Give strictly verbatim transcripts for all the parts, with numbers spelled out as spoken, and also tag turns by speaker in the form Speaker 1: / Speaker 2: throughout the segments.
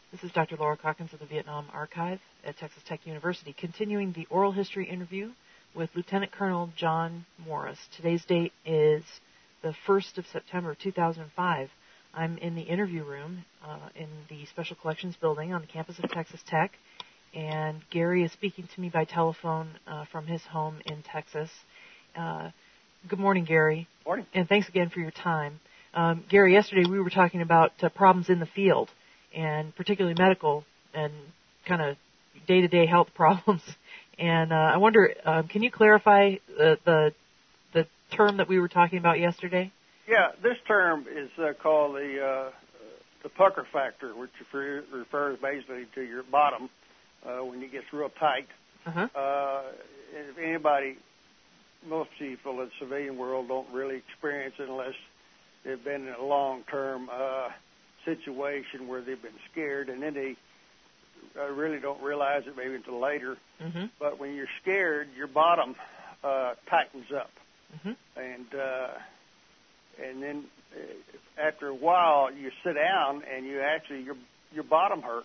Speaker 1: This is Doctor Laura Calkins of the Vietnam Archive at Texas Tech University, continuing the oral history interview with Lieutenant Colonel John Morris. Today's date is the first of September, two thousand five. I'm in the interview room uh, in the Special Collections Building on the campus of Texas Tech, and Gary is speaking to me by telephone uh, from his home in Texas. Uh, good morning, Gary.
Speaker 2: Morning.
Speaker 1: And thanks again for your time. Um, Gary, yesterday we were talking about uh, problems in the field, and particularly medical and kind of day-to-day health problems. And uh, I wonder, uh, can you clarify the, the the term that we were talking about yesterday?
Speaker 2: Yeah, this term is uh, called the uh, the pucker factor, which refer, refers basically to your bottom uh, when it gets real tight.
Speaker 1: Uh-huh.
Speaker 2: Uh, if anybody, most people in the civilian world don't really experience it unless they've been in a long-term uh, situation where they've been scared, and then they uh, really don't realize it maybe until later.
Speaker 1: Mm-hmm.
Speaker 2: But when you're scared, your bottom uh, tightens up,
Speaker 1: mm-hmm.
Speaker 2: and uh, and then uh, after a while, you sit down, and you actually your your bottom hurts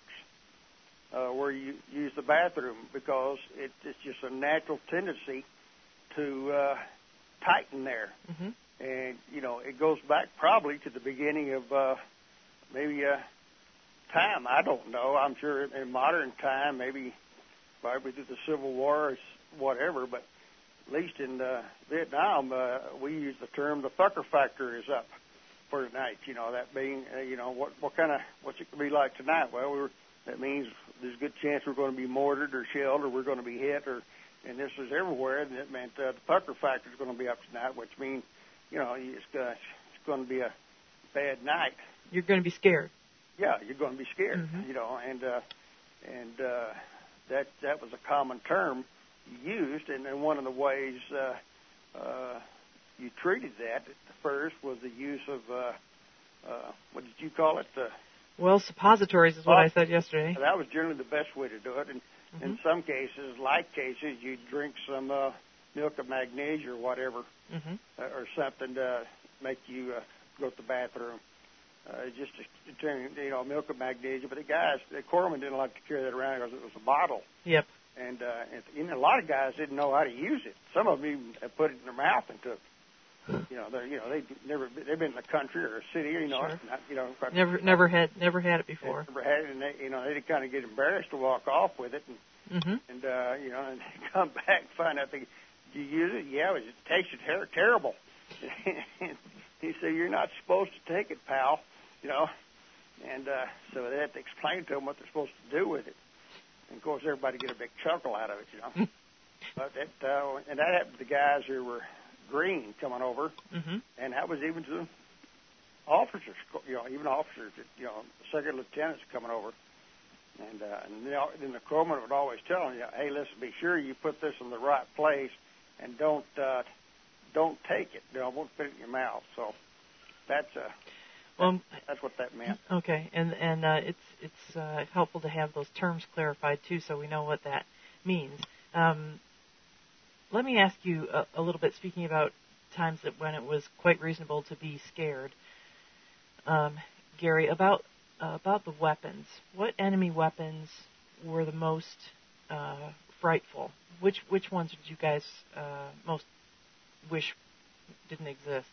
Speaker 2: uh, where you use the bathroom because it, it's just a natural tendency to uh, tighten there.
Speaker 1: Mm-hmm.
Speaker 2: And, you know, it goes back probably to the beginning of uh, maybe a time. I don't know. I'm sure in modern time, maybe probably through the Civil War or whatever, but at least in uh, Vietnam, uh, we use the term the pucker factor is up for tonight. You know, that being, uh, you know, what, what kind of, what's it going to be like tonight? Well, we're, that means there's a good chance we're going to be mortared or shelled or we're going to be hit, or, and this was everywhere, and it meant uh, the pucker factor is going to be up tonight, which means, you know, it's, uh, it's going to be a bad night.
Speaker 1: You're going to be scared.
Speaker 2: Yeah, you're going to be scared,
Speaker 1: mm-hmm.
Speaker 2: you know, and uh, and uh, that that was a common term used, and, and one of the ways uh, uh, you treated that at first was the use of, uh, uh, what did you call it? Uh,
Speaker 1: well, suppositories is what I said yesterday.
Speaker 2: That was generally the best way to do it, and mm-hmm. in some cases, light cases, you drink some uh, milk of magnesia or whatever,
Speaker 1: mm-hmm.
Speaker 2: uh, or something to make you uh, go to the bathroom. Uh, just to turn, you know, milk of magnesia. But the guys, the corpsmen didn't like to carry that around because it was a bottle.
Speaker 1: Yep.
Speaker 2: And, uh, and you know, a lot of guys didn't know how to use it. Some of them even put it in their mouth and took. You know, they, you know, they never, they've been in the country or a city, you know,
Speaker 1: sure.
Speaker 2: not, you know,
Speaker 1: never, never had, never had it before.
Speaker 2: Never had it, and they, you know, they'd kind of get embarrassed to walk off with it, and,
Speaker 1: mm-hmm.
Speaker 2: and uh, you know, and come back and find out they, you use it, yeah, it tasted ter- terrible. He said, "You're not supposed to take it, pal," you know. And uh, so they have to explain to them what they're supposed to do with it. And, of course, everybody get a big chuckle out of it, you know. But that, uh, and that happened to the guys who were green coming over,
Speaker 1: mm-hmm.
Speaker 2: and that was even to officers, you know, even officers, you know, second lieutenants coming over. And, uh, and you know, then the corpsman would always tell them, "Hey, listen, be sure you put this in the right place, and don't uh, don't take it. You know, won't fit it in your mouth." So that's uh,
Speaker 1: well,
Speaker 2: that's what that meant.
Speaker 1: Okay, and and uh, it's it's uh, helpful to have those terms clarified too, so we know what that means. Um, let me ask you a, a little bit. Speaking about times that when it was quite reasonable to be scared, um, Gary, about uh, about the weapons. What enemy weapons were the most uh, frightful? Which which ones did you guys uh, most wish didn't exist?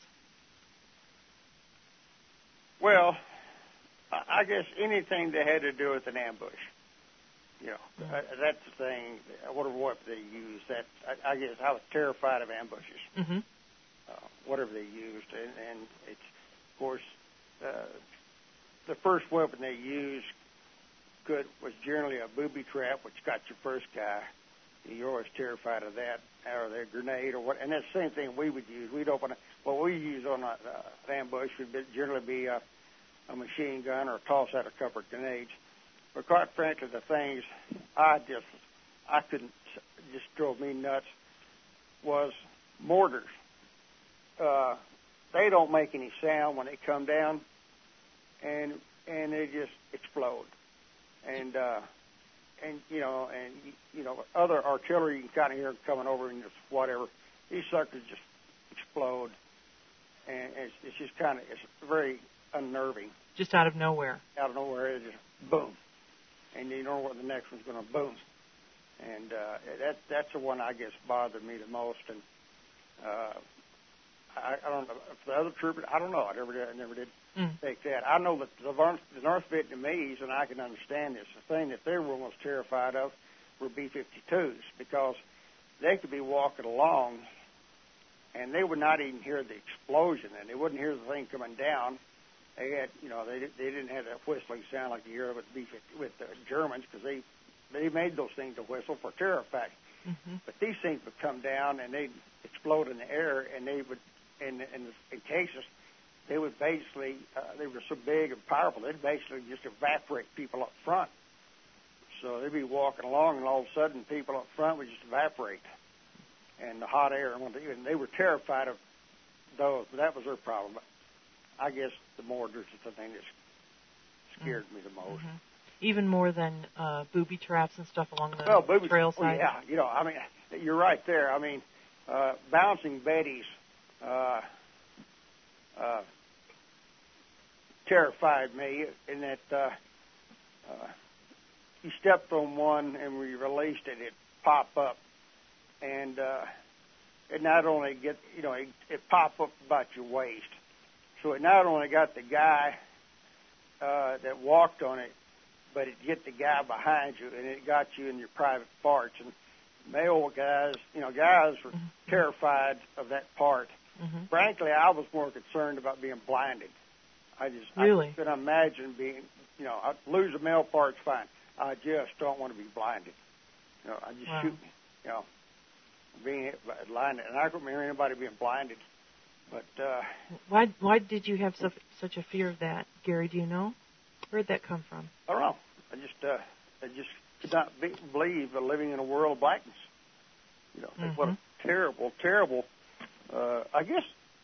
Speaker 2: Well, I guess anything that had to do with an ambush. You know, mm-hmm. uh, that's the thing. Whatever weapon they used, that I, I guess I was terrified of ambushes.
Speaker 1: Mm-hmm.
Speaker 2: Uh, whatever they used, and, and it's of course uh, the first weapon they used could was generally a booby trap, which got your first guy. You're always terrified of that, or their grenade, or what. And that's the same thing we would use. We'd open a, what we use on a, uh, an ambush would be, generally be a, a machine gun or toss out a couple of grenades. But quite frankly, the things I just I couldn't just drove me nuts was mortars. Uh, they don't make any sound when they come down, and and they just explode. And uh, and you know, and you know, other artillery you can kind of hear coming over and just whatever. These suckers just explode, and it's, it's just kind of it's very unnerving.
Speaker 1: Just out of nowhere.
Speaker 2: Out of nowhere, it just boom. and you know what the next one's going to boom. And uh, that that's the one I guess bothered me the most. And uh, I, I don't know if the other troopers. I don't know. I never did. I never did mm. take that. I know that the, the North Vietnamese, and I can understand this. The thing that they were most terrified of were B fifty-twos, because they could be walking along, and they would not even hear the explosion, and they wouldn't hear the thing coming down. They had, you know, they they didn't have that whistling sound like you hear with B fifty with the Germans, because they they made those things to whistle for terror effect. Mm-hmm. But these things would come down and they'd explode in the air, and they would, in in, in cases, they would basically uh, they were so big and powerful, they'd basically just evaporate people up front. So they'd be walking along, and all of a sudden, people up front would just evaporate, and the hot air. And they were terrified of those, but that was their problem. But I guess the Mortars is the thing that scared mm-hmm. me the most.
Speaker 1: Mm-hmm. Even more than uh, booby traps and stuff along the
Speaker 2: well, booby,
Speaker 1: trail
Speaker 2: oh,
Speaker 1: side?
Speaker 2: yeah, you know, I mean, you're right there. I mean, uh, bouncing Bettys uh, uh, terrified me in that uh, uh, you stepped on one and we released it, it pop up. And uh, it not only get, you know, it, it pop up about your waist. So it not only got the guy uh, that walked on it, but it get the guy behind you, and it got you in your private parts. And male guys, you know, guys were mm-hmm. terrified of that part. Mm-hmm. Frankly, I was more concerned about being blinded. I just
Speaker 1: really
Speaker 2: I couldn't imagine being, you know, I'd lose a male part's fine. I just don't want to be blinded. You know, I just
Speaker 1: wow.
Speaker 2: shoot me, you know, being blinded. And I couldn't remember anybody being blinded. But uh,
Speaker 1: why why did you have such such a fear of that, Gary? Do you know? Where'd that come from?
Speaker 2: I don't know. I just uh, I just could not be, believe uh, living in a world of blackness. You know, mm-hmm. what a terrible, terrible. Uh, I guess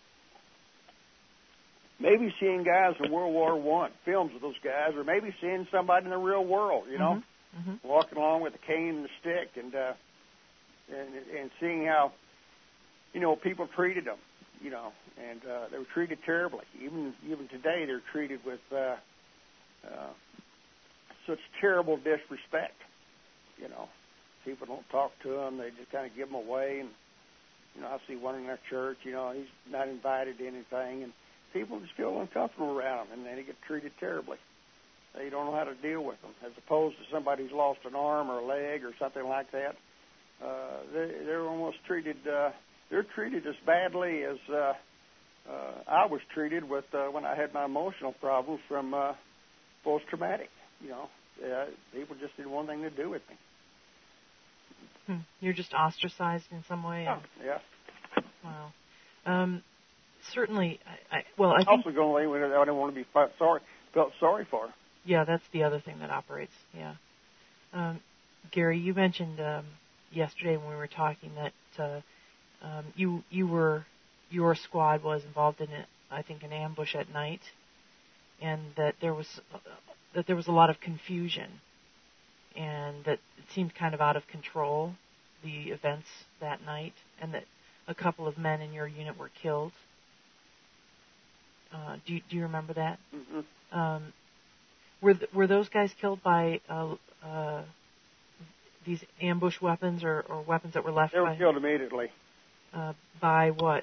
Speaker 2: maybe seeing guys in World War One, films of those guys, or maybe seeing somebody in the real world. You know, mm-hmm. Mm-hmm. walking along with a cane and a stick, and uh, and and seeing how, you know, people treated them. You know, and uh, they were treated terribly. Even even today, they're treated with uh, uh, such terrible disrespect. You know, people don't talk to them; they just kind of give them away. And you know, I see one in our church. You know, he's not invited to anything, and people just feel uncomfortable around him, and then they get treated terribly. They don't know how to deal with them, as opposed to somebody who's lost an arm or a leg or something like that. Uh, they, they're almost treated. Uh, They're treated as badly as uh, uh, I was treated with uh, when I had my emotional problems from uh, post-traumatic. You know, uh, people just didn't want anything to do with me.
Speaker 1: Hmm. You're just ostracized in some way.
Speaker 2: Oh, yeah.
Speaker 1: Wow. Um, certainly, I, I, well, I think...
Speaker 2: Also, going away, I didn't want to be sorry, felt sorry for.
Speaker 1: Yeah, that's the other thing that operates. Yeah. Um, Gary, you mentioned um, yesterday when we were talking that. Uh, Um, you you were your squad was involved in it, I think, an ambush at night, and that there was uh, that there was a lot of confusion, and that it seemed kind of out of control, the events that night, and that a couple of men in your unit were killed. Uh, do you, do you remember that?
Speaker 2: Mm-hmm.
Speaker 1: Um, were th- were those guys killed by uh, uh, these ambush weapons or, or weapons that were left?
Speaker 2: They were
Speaker 1: by,
Speaker 2: killed immediately.
Speaker 1: Uh, by what?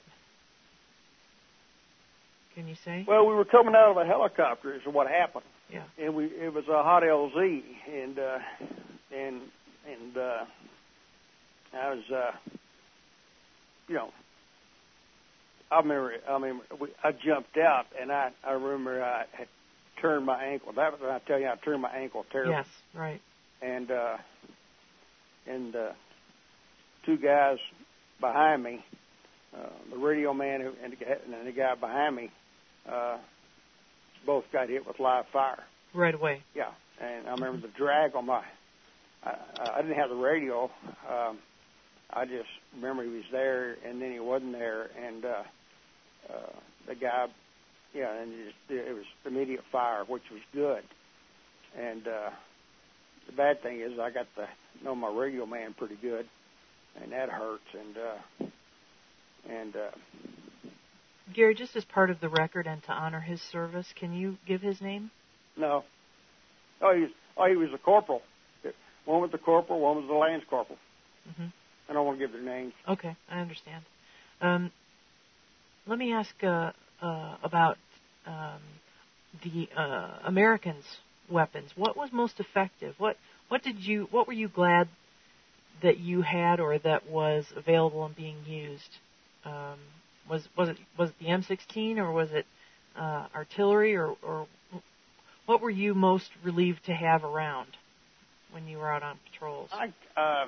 Speaker 1: Can you say?
Speaker 2: Well, we were coming out of a helicopter is what happened.
Speaker 1: Yeah.
Speaker 2: And we it was a hot L Z, and uh, and and uh, I was, uh, you know, I remember. I mean, we, I jumped out, and I I remember I had turned my ankle. That was when I tell you I turned my ankle terribly.
Speaker 1: Yes. Right.
Speaker 2: And uh, and uh, two guys behind me, uh, the radio man who, and, the, and the guy behind me, uh, both got hit with live fire.
Speaker 1: Right away.
Speaker 2: Yeah, and I remember the drag on my, I, I didn't have the radio. Um, I just remember he was there, and then he wasn't there, and uh, uh, the guy, yeah, and it, just, it was immediate fire, which was good. And uh, the bad thing is I got to know my radio man pretty good, and that hurts. And uh, and uh,
Speaker 1: Gary, just as part of the record and to honor his service, can you give his name?
Speaker 2: No. Oh, he's Oh, he was a corporal. One was the corporal, one was the lance corporal.
Speaker 1: Mm-hmm.
Speaker 2: I don't want to give their names.
Speaker 1: Okay, I understand. Um, let me ask uh, uh, about um, the uh, Americans' weapons. What was most effective? What what did you? What were you glad that you had, or that was available and being used? Um, was was it was it the M sixteen, or was it uh, artillery, or, or what were you most relieved to have around when you were out on patrols?
Speaker 2: I, uh,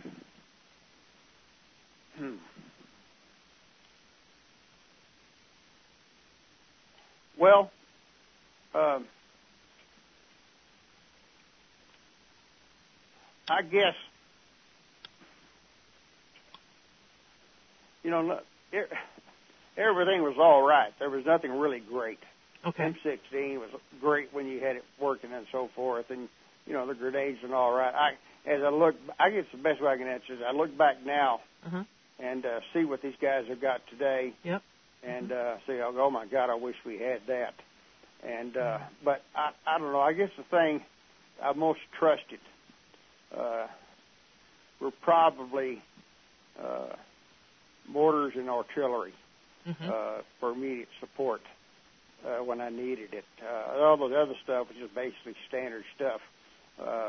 Speaker 2: hmm. Well, um, I guess, you know, everything was all right. There was nothing really great.
Speaker 1: Okay.
Speaker 2: M sixteen was great when you had it working and so forth, and you know the grenades and all right. I, as I look, I guess the best way I can answer is I look back now
Speaker 1: uh-huh.
Speaker 2: and uh, see what these guys have got today.
Speaker 1: Yep.
Speaker 2: And uh, say, oh my God, I wish we had that. And uh, but I, I don't know. I guess the thing I most trusted uh, were probably uh, mortars and artillery
Speaker 1: mm-hmm.
Speaker 2: uh, for immediate support. Uh, when I needed it. Uh, all the other stuff was just basically standard stuff. Uh,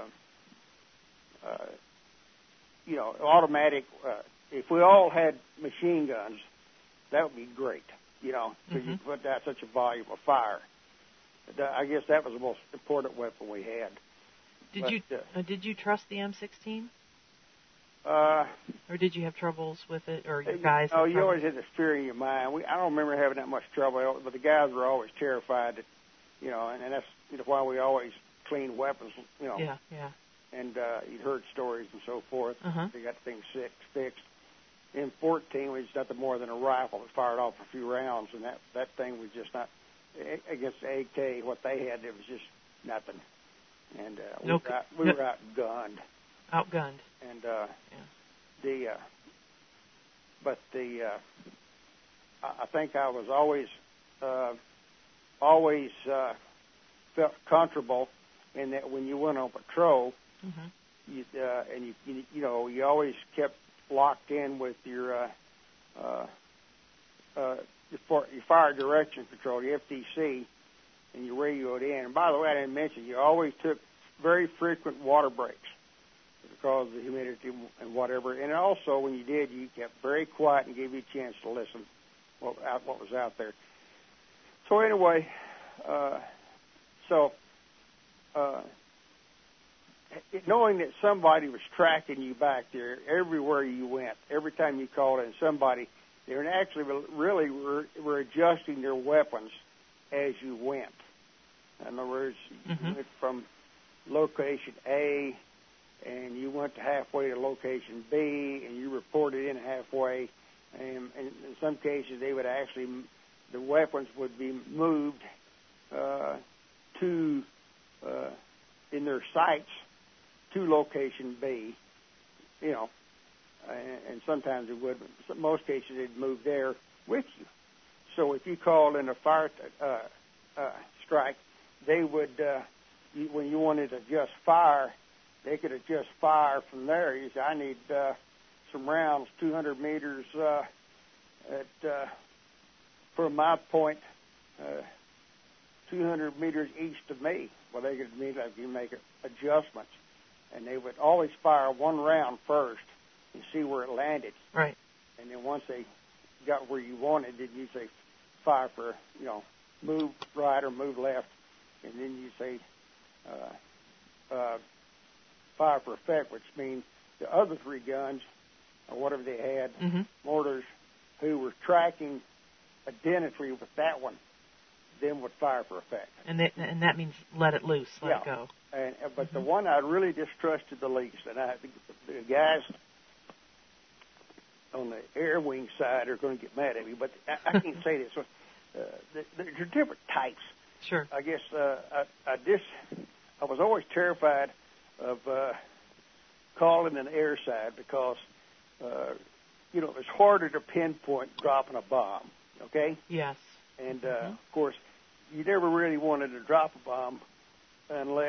Speaker 2: uh, you know, automatic. Uh, if we all had machine guns, that would be great. You know, because mm-hmm. you put out such a volume of fire. I guess that was the most important weapon we had.
Speaker 1: Did
Speaker 2: but,
Speaker 1: you
Speaker 2: uh,
Speaker 1: uh, did you trust the M sixteen?
Speaker 2: Uh,
Speaker 1: or did you have troubles with it, or your guys?
Speaker 2: Oh, you always had the fear in your mind. We, I don't remember having that much trouble, but the guys were always terrified that, you know, and, and that's you know, why we always cleaned weapons, you know.
Speaker 1: Yeah, yeah.
Speaker 2: And uh, you'd heard stories and so forth.
Speaker 1: Uh-huh.
Speaker 2: They got things fixed. M fourteen was nothing more than a rifle that fired off a few rounds, and that, that thing was just not, against the A K, what they had, it was just nothing. And uh, we,
Speaker 1: no,
Speaker 2: were out, we
Speaker 1: no.
Speaker 2: were outgunned.
Speaker 1: Outgunned.
Speaker 2: And uh,
Speaker 1: yeah.
Speaker 2: the, uh, but the, uh, I think I was always, uh, always uh, felt comfortable in that when you went on patrol,
Speaker 1: mm-hmm.
Speaker 2: you, uh, and you, you, you know, you always kept locked in with your, uh, uh, uh, your, your fire direction control, your F T C, and you radioed in. And by the way, I didn't mention, you always took very frequent water breaks because of the humidity and whatever. And also, when you did, you kept very quiet and gave you a chance to listen what, out, what was out there. So anyway, uh, so uh, knowing that somebody was tracking you back there everywhere you went, every time you called in somebody, they were actually really were, were adjusting their weapons as you went. In other words,
Speaker 1: mm-hmm.
Speaker 2: you went from location A, and you went to halfway to location B, and you reported in halfway. And, and in some cases, they would actually, the weapons would be moved uh, to, uh, in their sights, to location B, you know, and, and sometimes it would, in most cases, they'd move there with you. So if you called in a fire uh, uh, strike, they would, uh, you, when you wanted to adjust fire, they could adjust fire from there. You say, I need uh, some rounds two hundred meters uh, at uh, from my point, uh, two hundred meters east of me. Well, they could immediately make adjustments, and they would always fire one round first and see where it landed.
Speaker 1: Right.
Speaker 2: And then once they got where you wanted, then you say fire for, you know, move right or move left, and then you say uh, uh, fire for effect, which means the other three guns, or whatever they had,
Speaker 1: mm-hmm.
Speaker 2: mortars, who were tracking identically with that one, then would fire for effect.
Speaker 1: And that, and that means let it loose, let
Speaker 2: yeah.
Speaker 1: it go.
Speaker 2: And, but
Speaker 1: mm-hmm.
Speaker 2: the one I really distrusted the least, and I, the, the guys on the air wing side are going to get mad at me, but I, I can't say this. Uh, there are different types.
Speaker 1: Sure.
Speaker 2: I guess uh, I, I just I was always terrified of uh, calling an air side because uh, you know it's harder to pinpoint dropping a bomb. Okay.
Speaker 1: Yes.
Speaker 2: And uh,
Speaker 1: mm-hmm.
Speaker 2: of course, you never really wanted to drop a bomb unless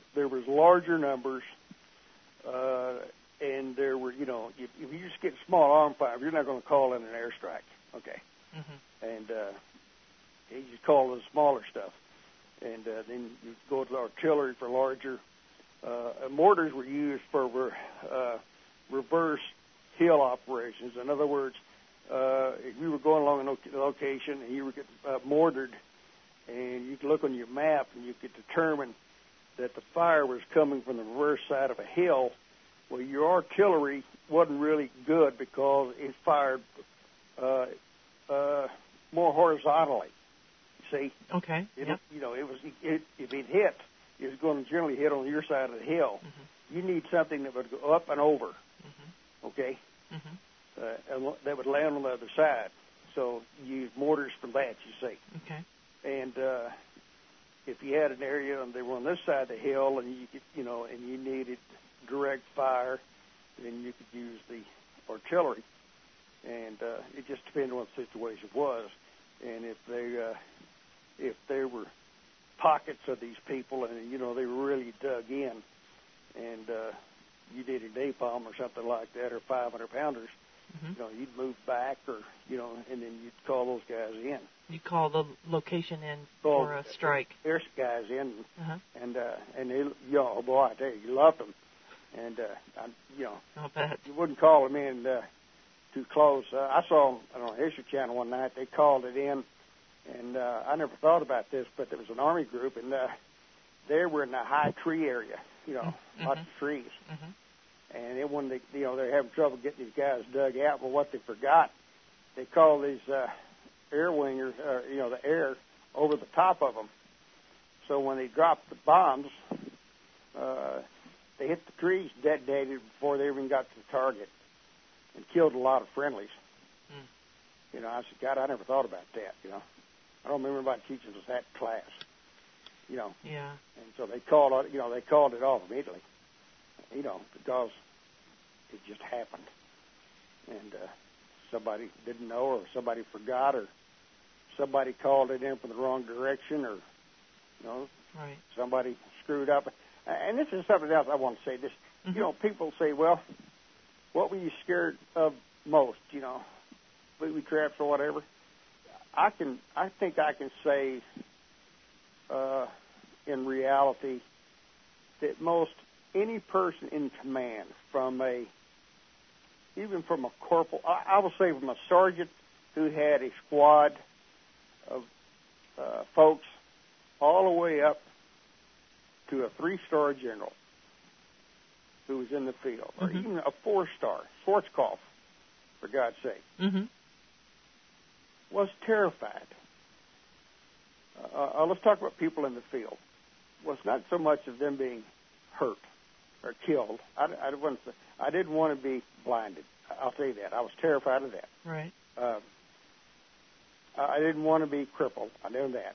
Speaker 2: there was larger numbers, uh, and there were, you know, if, if you just get small arm fire, you're not going to call in an airstrike, okay?
Speaker 1: Mm-hmm.
Speaker 2: And uh, you just call the smaller stuff, and uh, then you go to artillery for larger. Uh, mortars were used for uh, reverse hill operations. In other words, uh, if you were going along a location and you were getting uh, mortared, and you could look on your map and you could determine that the fire was coming from the reverse side of a hill, well, your artillery wasn't really good because it fired uh, uh, more horizontally. See?
Speaker 1: Okay.
Speaker 2: It,
Speaker 1: yep.
Speaker 2: You know, it was it, if it hit, it was going to generally hit on your side of the hill.
Speaker 1: Mm-hmm.
Speaker 2: You need something that would go up and over.
Speaker 1: Mm-hmm.
Speaker 2: Okay.
Speaker 1: Mm-hmm.
Speaker 2: Uh, and that would land on the other side. So you use mortars for that, you see.
Speaker 1: Okay.
Speaker 2: And uh, if you had an area and they were on this side of the hill, and you could, you know, and you needed direct fire, then you could use the artillery. And uh, it just depended on what the situation was. And if they uh, if there were pockets of these people, and you know they were really dug in, and uh, you did a napalm or something like that, or five hundred pounders.
Speaker 1: Mm-hmm.
Speaker 2: You know, you'd move back, or you know, and then you'd call those guys in.
Speaker 1: You call the location in call for a strike.
Speaker 2: There's guys in,
Speaker 1: uh-huh.
Speaker 2: and uh, and they, you know, boy, I tell you, you loved them, and uh, I, you know,
Speaker 1: I'll bet.
Speaker 2: You wouldn't call them in uh, too close. Uh, I saw them on the History Channel one night. They called it in, and uh, I never thought about this, but there was an Army group, and uh, they were in a high tree area, you know,
Speaker 1: mm-hmm.
Speaker 2: lots of trees.
Speaker 1: Mm-hmm.
Speaker 2: And then when they, you know, they're having trouble getting these guys dug out, but what they forgot, they called these uh, air wingers, uh, you know, the air over the top of them. So when they dropped the bombs, uh, they hit the trees, detonated before they even got to the target, and killed a lot of friendlies.
Speaker 1: Mm.
Speaker 2: You know, I said, God, I never thought about that. You know, I don't remember anybody teaching us that in class. You know.
Speaker 1: Yeah.
Speaker 2: And so they called, you know, they called it off immediately. You know, because it just happened, and uh, somebody didn't know, or somebody forgot, or somebody called it in from the wrong direction, or you know,
Speaker 1: right.
Speaker 2: somebody screwed up. And this is something else I want to say. This, mm-hmm. you know, people say, well, what were you scared of most? You know, booby traps or whatever. I can, I think I can say, uh, in reality, that most any person in command, from a, even from a corporal, I, I will say from a sergeant who had a squad of uh, folks, all the way up to a three-star general who was in the field, or mm-hmm. even a four-star, Schwarzkopf, for God's sake,
Speaker 1: mm-hmm.
Speaker 2: was terrified. Uh, uh, let's talk about people in the field. Well, it's not so much of them being hurt or killed. I, I, wasn't, I didn't want to be blinded. I'll tell you that. I was terrified of that.
Speaker 1: Right.
Speaker 2: Uh, I didn't want to be crippled. I knew that.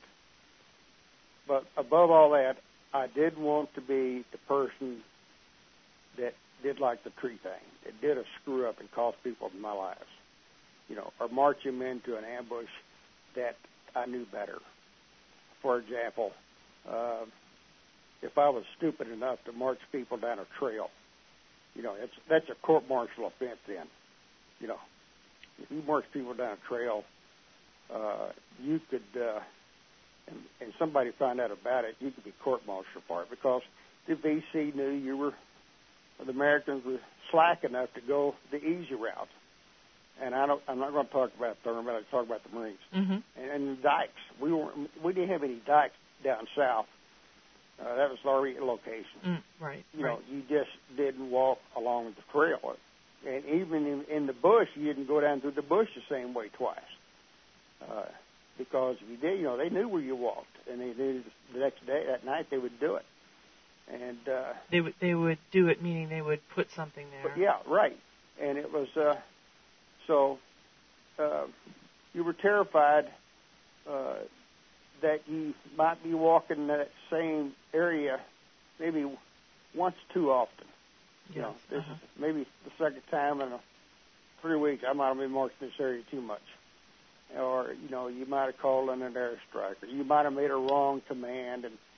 Speaker 2: But above all that, I did want to be the person that did like the tree thing, that did a screw up and cost people my lives. You know, or march them into an ambush that I knew better. For example, uh, if I was stupid enough to march people down a trail, you know, it's, that's a court-martial offense then. You know, if you march people down a trail, uh, you could, uh, and, and somebody found out about it, you could be court-martialed for it, because the V C knew you were, the Americans were slack enough to go the easy route. And I don't, I'm not going to talk about Thurman, but I talk about the Marines.
Speaker 1: Mm-hmm.
Speaker 2: And, and dikes. We weren't, we didn't have any dikes down south. Uh, that was our location.
Speaker 1: Mm, right.
Speaker 2: You
Speaker 1: right.
Speaker 2: know, you just didn't walk along the trail. And even in, in the bush, you didn't go down through the bush the same way twice. Uh, because if you did, you know, they knew where you walked. And they knew the next day, that night, they would do it. And uh,
Speaker 1: they would they would do it, meaning they would put something there.
Speaker 2: But yeah, right. And it was, uh, so uh, you were terrified uh, that you might be walking that same area maybe once too often.
Speaker 1: Yes.
Speaker 2: You know, this
Speaker 1: uh-huh.
Speaker 2: is maybe the second time in a, three weeks I might have been marching this area too much. Or, you know, you might have called in an airstrike, or you might have made a wrong command, and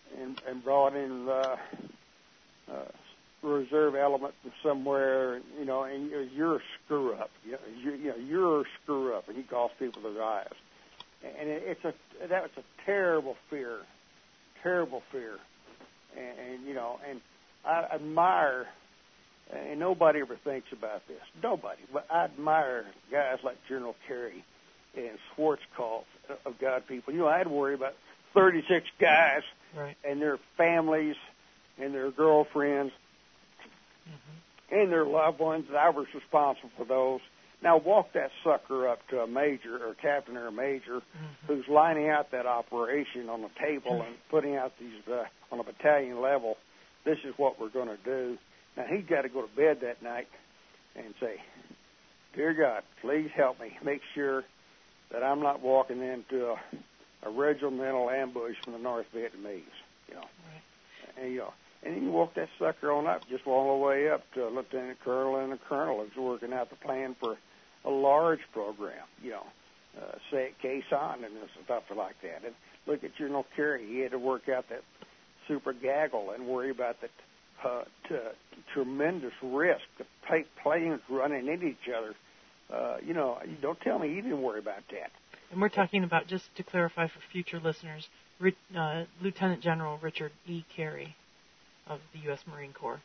Speaker 2: and, and brought in uh, uh, reserve element from somewhere, you know, and you're a screw up. You know, you're, you know, you're a screw up, and he cost people their lives. And it, it's a that was a terrible fear, terrible fear, and, and you know, and I admire, and nobody ever thinks about this, nobody, but I admire guys like General Carey and Schwarzkopf of God people. You know, I had to worry about thirty-six guys
Speaker 1: right.
Speaker 2: and their families and their girlfriends mm-hmm. and their loved ones. I was responsible for those. Now walk that sucker up to a major or a captain or a major mm-hmm. who's lining out that operation on the table mm-hmm. and putting out these uh, on a battalion level. This is what we're going to do. Now he's got to go to bed that night and say, "Dear God, please help me. Make sure that I'm not walking into a, a regimental ambush from the North Vietnamese." You know, right. and you know, and you walk that sucker on up, just all the way up to a lieutenant colonel and a colonel who's working out the plan for a large program, you know, uh, say at Khe Sanh and stuff like that. And look at General Carey. He had to work out that super gaggle and worry about the uh, t- tremendous risk of play- planes running into each other. Uh, you know, don't tell me he didn't worry about that.
Speaker 1: And we're talking about, just to clarify for future listeners, uh, Lieutenant General Richard E. Carey of the U S Marine Corps.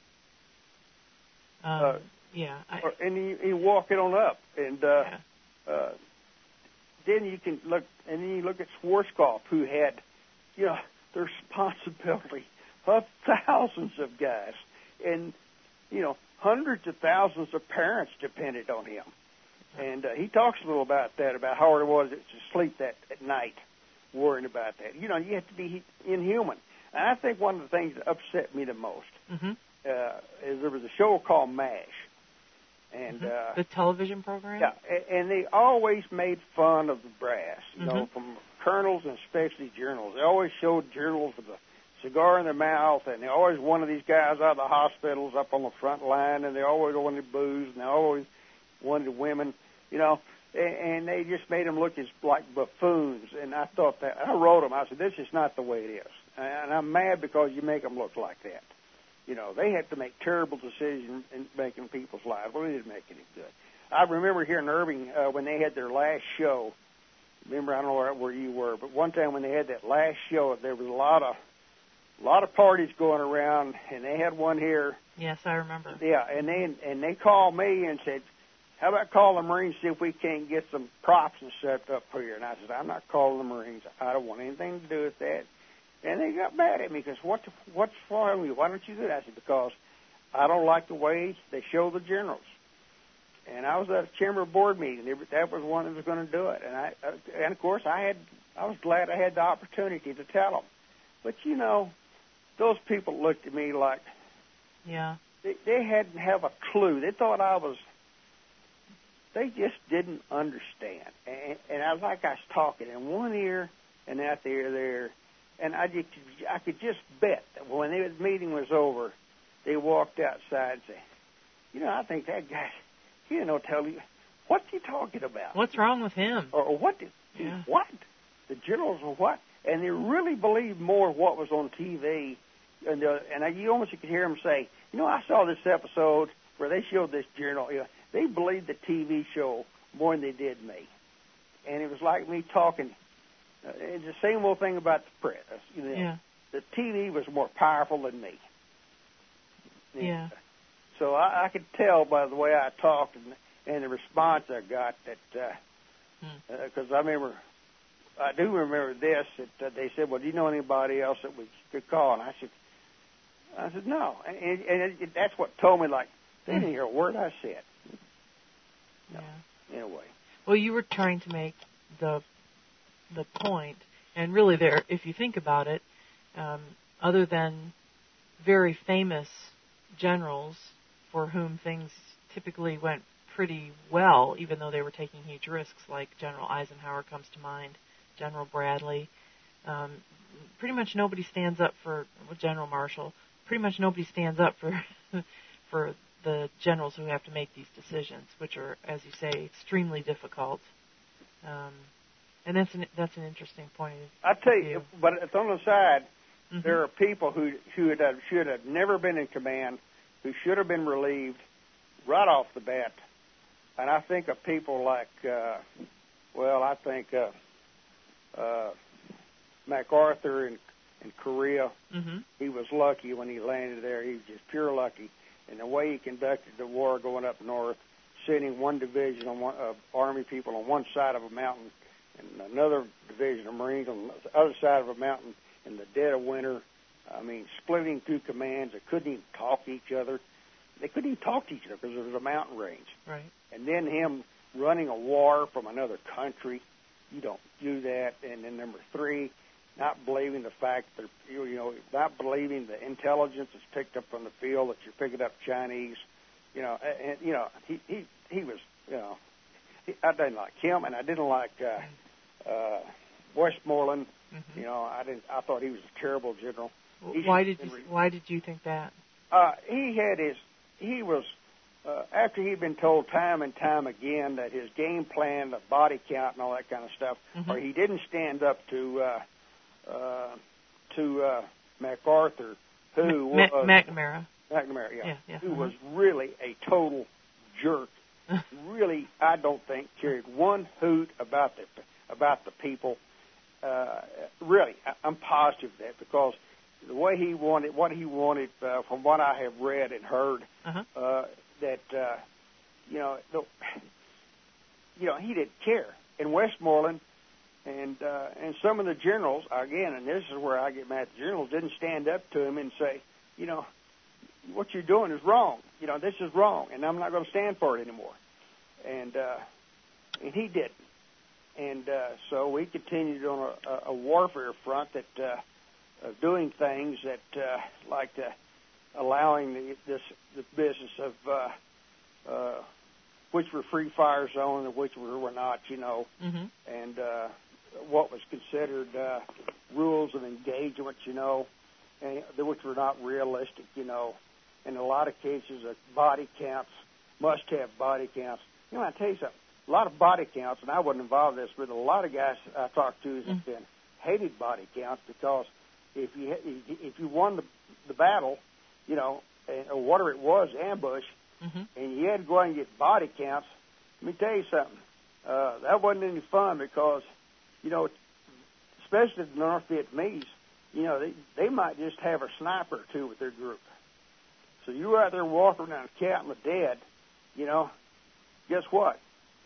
Speaker 1: Um,
Speaker 2: uh,
Speaker 1: Yeah, I,
Speaker 2: and you, you walk it on up, and uh,
Speaker 1: yeah.
Speaker 2: uh, then you can look, and then you look at Schwarzkopf, who had, you know, the responsibility of thousands of guys, and you know, hundreds of thousands of parents depended on him. And uh, he talks a little about that, about how hard it was to sleep that at night, worrying about that. You know, you have to be inhuman. And I think one of the things that upset me the most mm-hmm. uh, is there was a show called MASH. And,
Speaker 1: mm-hmm.
Speaker 2: uh,
Speaker 1: the television program?
Speaker 2: Yeah, and they always made fun of the brass, you mm-hmm. know, from colonels and especially generals. They always showed generals with a cigar in their mouth, and they always wanted these guys out of the hospitals up on the front line, and they always wanted booze, and they always wanted women, you know, and, and they just made them look as like buffoons. And I thought that, I wrote them, I said, this is not the way it is. And I'm mad because you make them look like that. You know, they had to make terrible decisions in making people's lives. Well, it didn't make any good. I remember here in Irving uh, when they had their last show. Remember, I don't know where you were, but one time when they had that last show, there was a lot of a lot of parties going around, and they had one here.
Speaker 1: Yes, I remember.
Speaker 2: Yeah, and they and they called me and said, "How about call the Marines, see if we can't get some props and set up here?" And I said, "I'm not calling the Marines. I don't want anything to do with that." And they got mad at me because, what the, what's wrong with you? Why don't you do that? I said, because I don't like the way they show the generals. And I was at a chamber board meeting. That was one that was going to do it. And, I, and of course, I had I was glad I had the opportunity to tell them. But, you know, those people looked at me like
Speaker 1: yeah.
Speaker 2: they, they hadn't have a clue. They thought I was, they just didn't understand. And, and I was like I was talking in one ear and out the ear there. And I, just, I could just bet that when the meeting was over, they walked outside and said, "You know, I think that guy, he didn't know tell you, what's he talking about?
Speaker 1: What's wrong with him?
Speaker 2: Or, or what? Did,
Speaker 1: yeah.
Speaker 2: What? The generals or what?" And they really believed more what was on T V. And, uh, and I, you almost could hear them say, "You know, I saw this episode where they showed this general." You know, they believed the T V show more than they did me. And it was like me talking. Uh, it's the same old thing about the press. You know,
Speaker 1: yeah.
Speaker 2: The T V was more powerful than me.
Speaker 1: Yeah.
Speaker 2: So I, I could tell by the way I talked and, and the response I got that, because uh, hmm. uh, I remember, I do remember this, that uh, they said, "Well, do you know anybody else that we could call?" And I said, I said, "No." And, and, and it, that's what told me, like, they didn't hear a word I said. No. Yeah. Anyway.
Speaker 1: Well, you were trying to make the the point, and really there, if you think about it, um, other than very famous generals for whom things typically went pretty well, even though they were taking huge risks, like General Eisenhower comes to mind, General Bradley, um, pretty much nobody stands up for well, General Marshall. Pretty much nobody stands up for for the generals who have to make these decisions, which are, as you say, extremely difficult. Um, And that's an that's an interesting point.
Speaker 2: I tell you, but it's on the side.
Speaker 1: Mm-hmm.
Speaker 2: There are people who who had, should have never been in command, who should have been relieved right off the bat. And I think of people like, uh, well, I think uh, uh, MacArthur in, in Korea.
Speaker 1: Mm-hmm.
Speaker 2: He was lucky when he landed there. He was just pure lucky. And the way he conducted the war going up north, sending one division of uh, Army people on one side of a mountain and another division of Marines on the other side of a mountain in the dead of winter. I mean, splitting two commands. They couldn't even talk to each other. They couldn't even talk to each other because there was a mountain range.
Speaker 1: Right.
Speaker 2: And then him running a war from another country. You don't do that. And then number three, not believing the fact that, you know, not believing the intelligence that's picked up from the field that you're picking up Chinese. You know, and, you know, he, he, he was, you know, he, I didn't like him, and I didn't like uh, uh, Westmoreland. Mm-hmm. You know, I didn't. I thought he was a terrible general. He
Speaker 1: why did you, Why did you think that?
Speaker 2: Uh, he had his. He was uh, after he'd been told time and time again that his game plan, the body count, and all that kind of stuff, mm-hmm. or he didn't stand up to uh, uh, to uh, MacArthur, who
Speaker 1: Ma-
Speaker 2: was
Speaker 1: McNamara.
Speaker 2: McNamara, yeah,
Speaker 1: yeah, yeah.
Speaker 2: who
Speaker 1: uh-huh.
Speaker 2: was really a total jerk. Really, I don't think cared one hoot about the about the people. Uh, really, I'm positive of that because the way he wanted, what he wanted, uh, from what I have read and heard,
Speaker 1: uh-huh.
Speaker 2: uh, that uh, you know, the, you know, he didn't care. In Westmoreland, and uh, and some of the generals, again, and this is where I get mad. The generals didn't stand up to him and say, you know, what you're doing is wrong. You know, this is wrong, and I'm not going to stand for it anymore. And uh, and he didn't. And uh, so we continued on a, a warfare front that uh, of doing things that uh, like uh, allowing the, this the business of uh, uh, which were free fire zone and which were, were not, you know,
Speaker 1: mm-hmm.
Speaker 2: and uh, what was considered uh, rules of engagement, you know, and which were not realistic, you know. In a lot of cases, uh, body counts, must have body counts. You know, I tell you something. A lot of body counts, and I wasn't involved in this, but a lot of guys I talked to have been hated body counts because if you if you won the the battle, you know, or whatever it was, ambush,
Speaker 1: mm-hmm.
Speaker 2: and you had to go out and get body counts. Let me tell you something. Uh, that wasn't any fun because, you know, especially the North Vietnamese, you know, they they might just have a sniper or two with their group. So you were out there walking around counting the dead, you know. Guess what?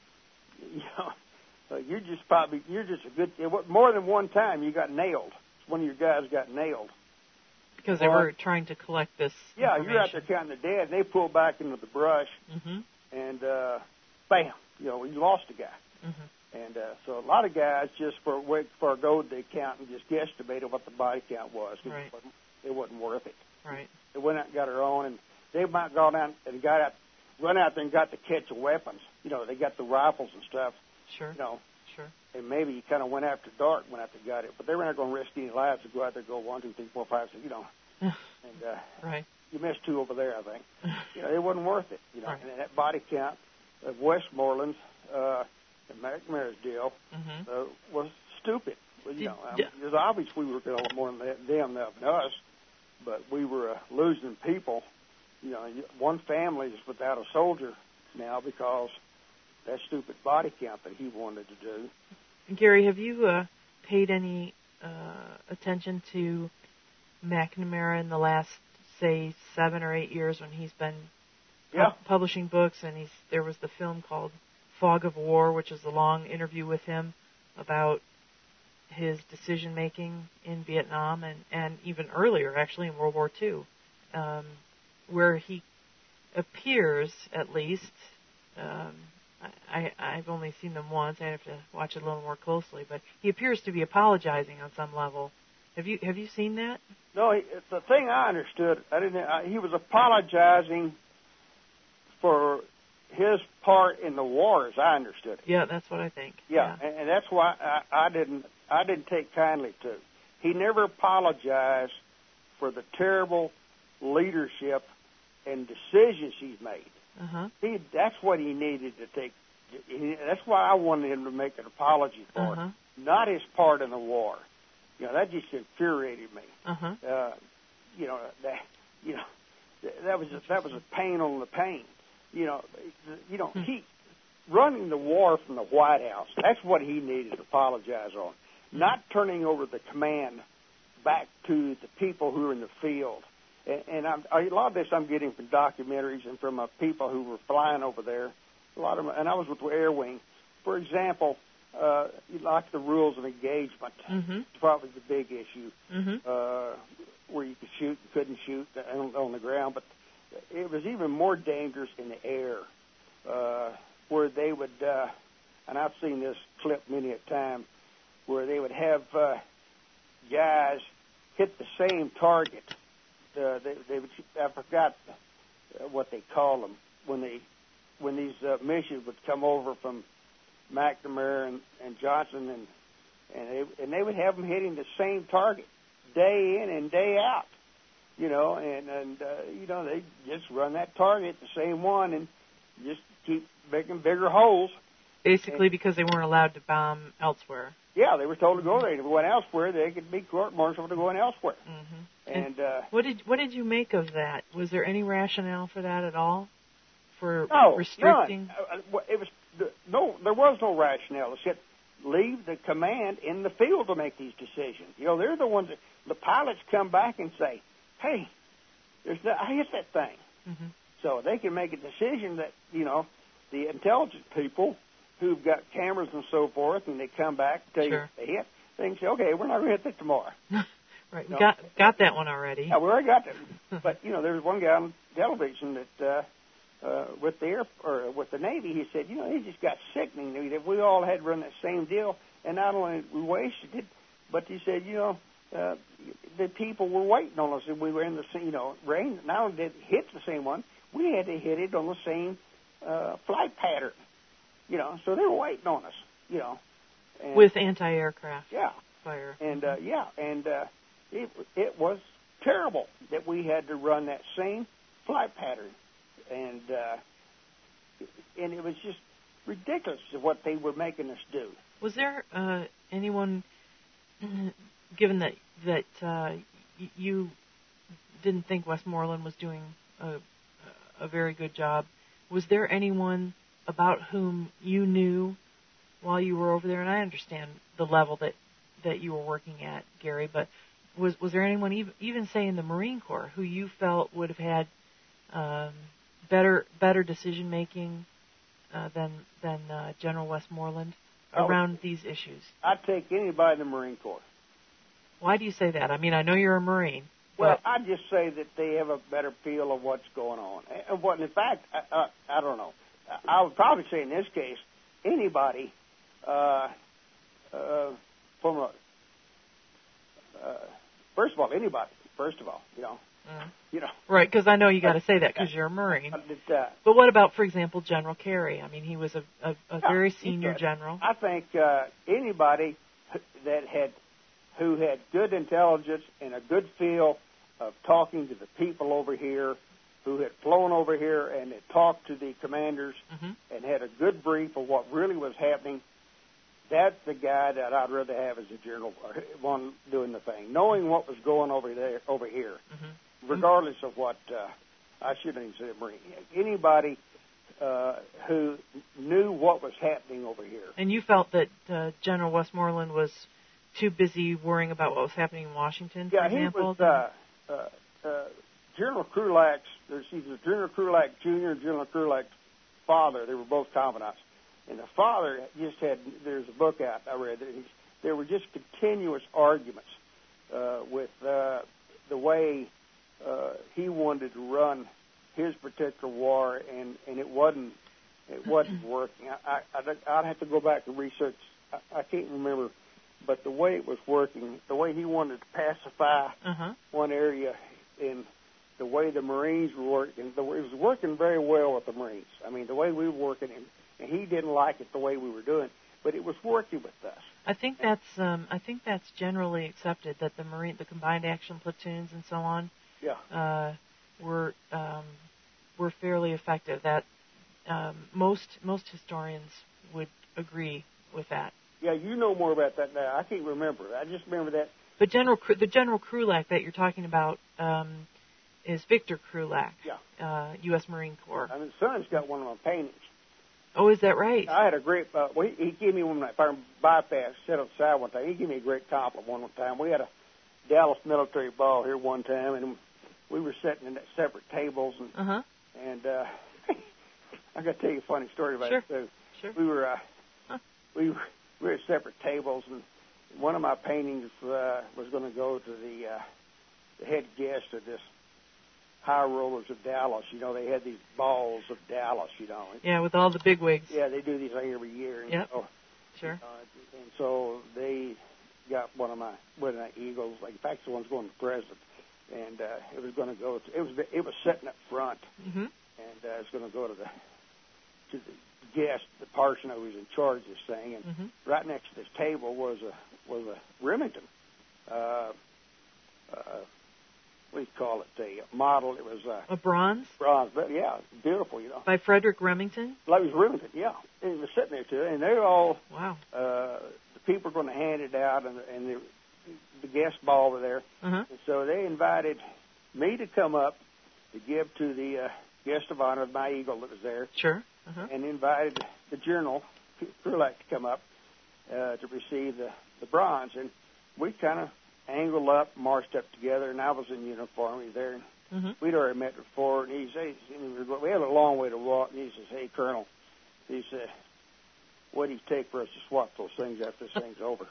Speaker 2: You know, uh, you're just probably you're just a good. More than one time, you got nailed. One of your guys got nailed
Speaker 1: because they were trying to collect this.
Speaker 2: Yeah, you're out there counting the dead, and they pull back into the brush,
Speaker 1: mm-hmm.
Speaker 2: and uh, bam, you know, you lost a guy.
Speaker 1: Mm-hmm.
Speaker 2: And uh, so a lot of guys just for for a gold they count and just guesstimated what the body count was.
Speaker 1: Right.
Speaker 2: It wasn't, it wasn't worth it.
Speaker 1: Right.
Speaker 2: They went out and got their own, and they might go down and got out, run out there and got the catch of weapons. You know, they got the rifles and stuff.
Speaker 1: Sure.
Speaker 2: You know.
Speaker 1: Sure.
Speaker 2: And maybe you kind of went after dark, went after got it, but they were not going to risk any lives to go out there and go one, two, three, four, five, six. You know. and uh,
Speaker 1: right.
Speaker 2: You missed two over there, I think. You know, it wasn't worth it. You know,
Speaker 1: right.
Speaker 2: And that body count of Westmoreland's, uh, and McNamara's deal
Speaker 1: mm-hmm.
Speaker 2: uh, was stupid. Well, you
Speaker 1: Did,
Speaker 2: know, I mean, it was obvious we were going more than them than us, but we were uh, losing people. You know, one family is without a soldier now because that stupid body count that he wanted to do.
Speaker 1: Gary, have you uh, paid any uh, attention to McNamara in the last, say, seven or eight years when he's been
Speaker 2: yeah.
Speaker 1: pu- publishing books? And he's there was the film called Fog of War, which is a long interview with him about his decision-making in Vietnam and, and even earlier, actually, in World War Two, um, where he appears, at least, um, I, I've only seen them once. I have to watch it a little more closely, but he appears to be apologizing on some level. Have you have you seen that?
Speaker 2: No, he, the thing I understood, I didn't. I, he was apologizing for his part in the war, as I understood it.
Speaker 1: Yeah, that's what I think.
Speaker 2: Yeah,
Speaker 1: yeah.
Speaker 2: And, and that's why I, I didn't. I didn't take kindly to. He never apologized for the terrible leadership and decisions he's made.
Speaker 1: Uh-huh.
Speaker 2: He, that's what he needed to take. He, that's why I wanted him to make an apology for
Speaker 1: uh-huh.
Speaker 2: it, not his part in the war. You know, that just infuriated me.
Speaker 1: Uh-huh.
Speaker 2: Uh, you know, that, you know, that was just, that was a pain on the pain. You know, you know,
Speaker 1: hmm.
Speaker 2: he running the war from the White House. That's what he needed to apologize on.
Speaker 1: Mm-hmm.
Speaker 2: Not turning over the command back to the people who are in the field. And, and I'm, a lot of this I'm getting from documentaries and from uh, people who were flying over there. A lot of them, and I was with the Air Wing. For example, uh, like the rules of engagement,
Speaker 1: mm-hmm.
Speaker 2: probably the big issue,
Speaker 1: mm-hmm.
Speaker 2: uh, where you could shoot and couldn't shoot on, on the ground. But it was even more dangerous in the air, uh, where they would, uh, and I've seen this clip many a time, where they would have uh, guys hit the same target. Uh, they, they would, I forgot what they call them when they when these uh, missions would come over from McNamara and, and Johnson, and and they, and they would have them hitting the same target day in and day out, you know, and and uh, you know they just run that target, the same one, and just keep making bigger holes.
Speaker 1: Basically,
Speaker 2: and,
Speaker 1: because they weren't allowed to bomb elsewhere.
Speaker 2: Yeah, they were told to go there. If they went elsewhere, they could be court-martialed for going elsewhere.
Speaker 1: Mm-hmm.
Speaker 2: And, and uh,
Speaker 1: what did what did you make of that? Was there any rationale for that at all? For
Speaker 2: no,
Speaker 1: restricting?
Speaker 2: None. It was no. There was no rationale. It said leave the command in the field to make these decisions. You know, they're the ones that the pilots come back and say, "Hey, there's no, I hit that thing,"
Speaker 1: mm-hmm.
Speaker 2: so they can make a decision that you know the intelligent people who've got cameras and so forth, and they come back and tell
Speaker 1: sure.
Speaker 2: you they hit. They can say, "Okay, we're not going to hit that tomorrow."
Speaker 1: Right, we
Speaker 2: no.
Speaker 1: got got that one already.
Speaker 2: Yeah, we already got that. But you know, there was one guy on television that. Uh, Uh, with the air or with the Navy, he said, you know, he just got sickening. That we all had to run that same deal, and not only we wasted it, but he said, you know, uh, the people were waiting on us, and we were in the same, you know, rain. Not only did it hit the same one, we had to hit it on the same uh, flight pattern, you know. So they were waiting on us, you know. And,
Speaker 1: with anti-aircraft
Speaker 2: yeah,
Speaker 1: fire.
Speaker 2: and uh, yeah, and uh, it it was terrible that we had to run that same flight pattern. And uh, and it was just ridiculous of what they were making us do.
Speaker 1: Was there uh, anyone, given that that uh, y- you didn't think Westmoreland was doing a, a very good job, was there anyone about whom you knew while you were over there? And I understand the level that, that you were working at, Gary, but was was there anyone, even, even say in the Marine Corps, who you felt would have had um, better better decision making uh, than than uh, General Westmoreland around
Speaker 2: would,
Speaker 1: these issues?
Speaker 2: I'd take anybody in the Marine Corps.
Speaker 1: Why do you say that? I mean, I know you're a Marine.
Speaker 2: Well, I just say that they have a better feel of what's going on. And what, in fact, I, I, I don't know. I would probably say in this case, anybody uh, uh, from a uh, first of all, anybody. First of all, you know.
Speaker 1: Mm.
Speaker 2: You know.
Speaker 1: Right, because I know you got to say that because you're a Marine.
Speaker 2: But, uh,
Speaker 1: but what about, for example, General Carey? I mean, he was a, a, a
Speaker 2: yeah,
Speaker 1: very senior general.
Speaker 2: I think uh, anybody that had who had good intelligence and a good feel of talking to the people over here, who had flown over here and had talked to the commanders
Speaker 1: mm-hmm.
Speaker 2: and had a good brief of what really was happening, that's the guy that I'd rather have as a general, one doing the thing, knowing what was going over there, over here, mm-hmm. regardless of what, uh, I shouldn't even say a Marine, anybody uh, who knew what was happening over here.
Speaker 1: And you felt that uh, General Westmoreland was too busy worrying about what was happening in Washington, for
Speaker 2: yeah,
Speaker 1: example?
Speaker 2: Yeah, he was, uh, uh, uh, General Krulak's, there's either General Krulak Junior and General Krulak's father, they were both confidants. And the father just had, there's a book out I read, he's, there were just continuous arguments uh, with uh, the way uh, he wanted to run his particular war, and, and it wasn't it wasn't working. I, I, I'd have to go back and research. I, I can't remember, but the way it was working, the way he wanted to pacify
Speaker 1: uh-huh.
Speaker 2: one area, in the way the Marines were working, the, it was working very well with the Marines. I mean, the way we were working, and, and he didn't like it the way we were doing, but it was working with us.
Speaker 1: I think that's um, I think that's generally accepted, that the Marine, the combined action platoons and so on,
Speaker 2: yeah,
Speaker 1: uh, were um, were fairly effective. That um, most most historians would agree with that.
Speaker 2: Yeah, you know more about that now. I can't remember. I just remember that
Speaker 1: But General the General Krulak that you're talking about um, is Victor Krulak,
Speaker 2: Yeah.
Speaker 1: uh, U S Marine Corps.
Speaker 2: I mean, son's got one of my paintings.
Speaker 1: Oh, is that right?
Speaker 2: I had a great, uh, well, he, he gave me one of my bypass set on the side one time. He gave me a great compliment one time. We had a Dallas military ball here one time, and we were sitting in separate tables, and
Speaker 1: uh-huh.
Speaker 2: and uh, I got to tell you a funny story about
Speaker 1: sure.
Speaker 2: it too.
Speaker 1: Sure.
Speaker 2: We were uh,
Speaker 1: huh.
Speaker 2: we were, we were at separate tables, and one of my paintings uh, was going to go to the uh, the head guest of this High Rollers of Dallas. You know, they had these balls of Dallas. You know.
Speaker 1: Yeah, with all the big wigs.
Speaker 2: Yeah, they do these things every year.
Speaker 1: Yep.
Speaker 2: So,
Speaker 1: sure.
Speaker 2: Uh, and so they got one of my one of my eagles. Like, in fact, the one's going to the president, and uh, it was going to go. To, it was it was sitting up front,
Speaker 1: mm-hmm.
Speaker 2: and uh, it's going to go to the to the guest, the person who was in charge of this thing. And
Speaker 1: mm-hmm.
Speaker 2: right next to this table was a was a Remington. Uh, uh, what do you call it? A model. It was a,
Speaker 1: a bronze.
Speaker 2: Bronze, but yeah, beautiful. You know.
Speaker 1: By Frederick Remington.
Speaker 2: Like it was Remington, yeah. And it was sitting there too, and they were all.
Speaker 1: Wow.
Speaker 2: Uh, the people were going to hand it out, and, and the, the guest ball were there.
Speaker 1: Uh-huh.
Speaker 2: And so they invited me to come up to give to the uh, guest of honor, my eagle that was there.
Speaker 1: Sure. Uh-huh.
Speaker 2: And invited the General Krulak to come up uh, to receive the, the bronze. And we kind of angled up, marched up together, and I was in uniform. He was there. And
Speaker 1: mm-hmm.
Speaker 2: we'd already met before, and he said, we had a long way to walk, and he says, "Hey, Colonel," he said, "what do you take for us to swap those things after this thing's over?"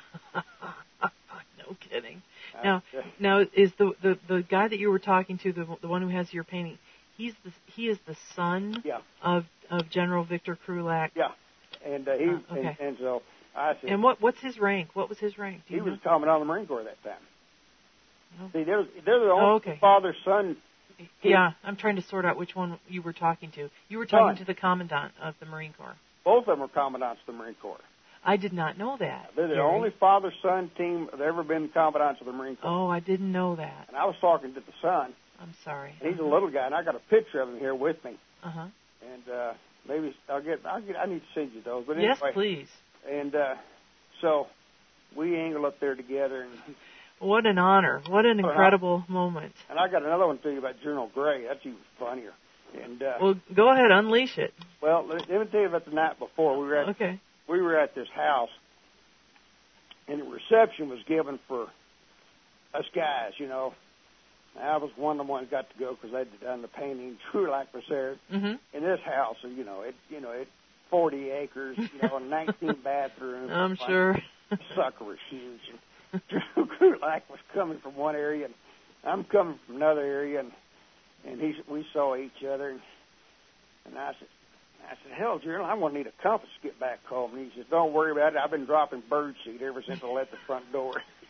Speaker 1: No kidding.
Speaker 2: Uh,
Speaker 1: now,
Speaker 2: uh,
Speaker 1: now is the, the the guy that you were talking to, the the one who has your painting, he's the he is the son
Speaker 2: yeah.
Speaker 1: of of General Victor Krulak.
Speaker 2: Yeah, and uh, he
Speaker 1: uh, okay.
Speaker 2: and, and so I said.
Speaker 1: And what what's his rank? What was his rank? Do
Speaker 2: he
Speaker 1: you
Speaker 2: was
Speaker 1: know?
Speaker 2: Commandant of the Marine Corps at that time.
Speaker 1: Oh.
Speaker 2: See, they're they're the only
Speaker 1: oh, okay.
Speaker 2: father-son.
Speaker 1: Yeah, I'm trying to sort out which one you were talking to. You were talking
Speaker 2: Son.
Speaker 1: to the Commandant of the Marine Corps.
Speaker 2: Both of them are commandants of the Marine Corps.
Speaker 1: I did not know that.
Speaker 2: They're the
Speaker 1: Gary.
Speaker 2: only father-son team that ever been commandants of the Marine Corps.
Speaker 1: Oh, I didn't know that.
Speaker 2: And I was talking to the son.
Speaker 1: I'm sorry.
Speaker 2: And he's a little guy, and I got a picture of him here with me.
Speaker 1: Uh huh.
Speaker 2: And uh, maybe I'll get, I'll get. I need to send you those. But
Speaker 1: yes,
Speaker 2: anyway,
Speaker 1: please.
Speaker 2: And uh, so we angled up there together, and
Speaker 1: what an honor! What an incredible uh-huh. moment!
Speaker 2: And I got another one to you about General Gray. That's even funnier. And uh,
Speaker 1: well, go ahead, unleash it.
Speaker 2: Well, let, let me tell you about the night before. We were at
Speaker 1: okay.
Speaker 2: we were at this house, and the reception was given for us guys. You know, I was one of the ones got to go because I'd done the painting. Krulak was there
Speaker 1: mm-hmm.
Speaker 2: in this house. You know, it you know it forty acres. You know, nineteen bathrooms.
Speaker 1: I'm sure.
Speaker 2: The sucker was huge. And Krulak was coming from one area, and I'm coming from another area, and and he we saw each other, and, and I said, I said, hell, General, I'm going to need a compass to get back home. And he says, don't worry about it. I've been dropping birdseed ever since I left the front door.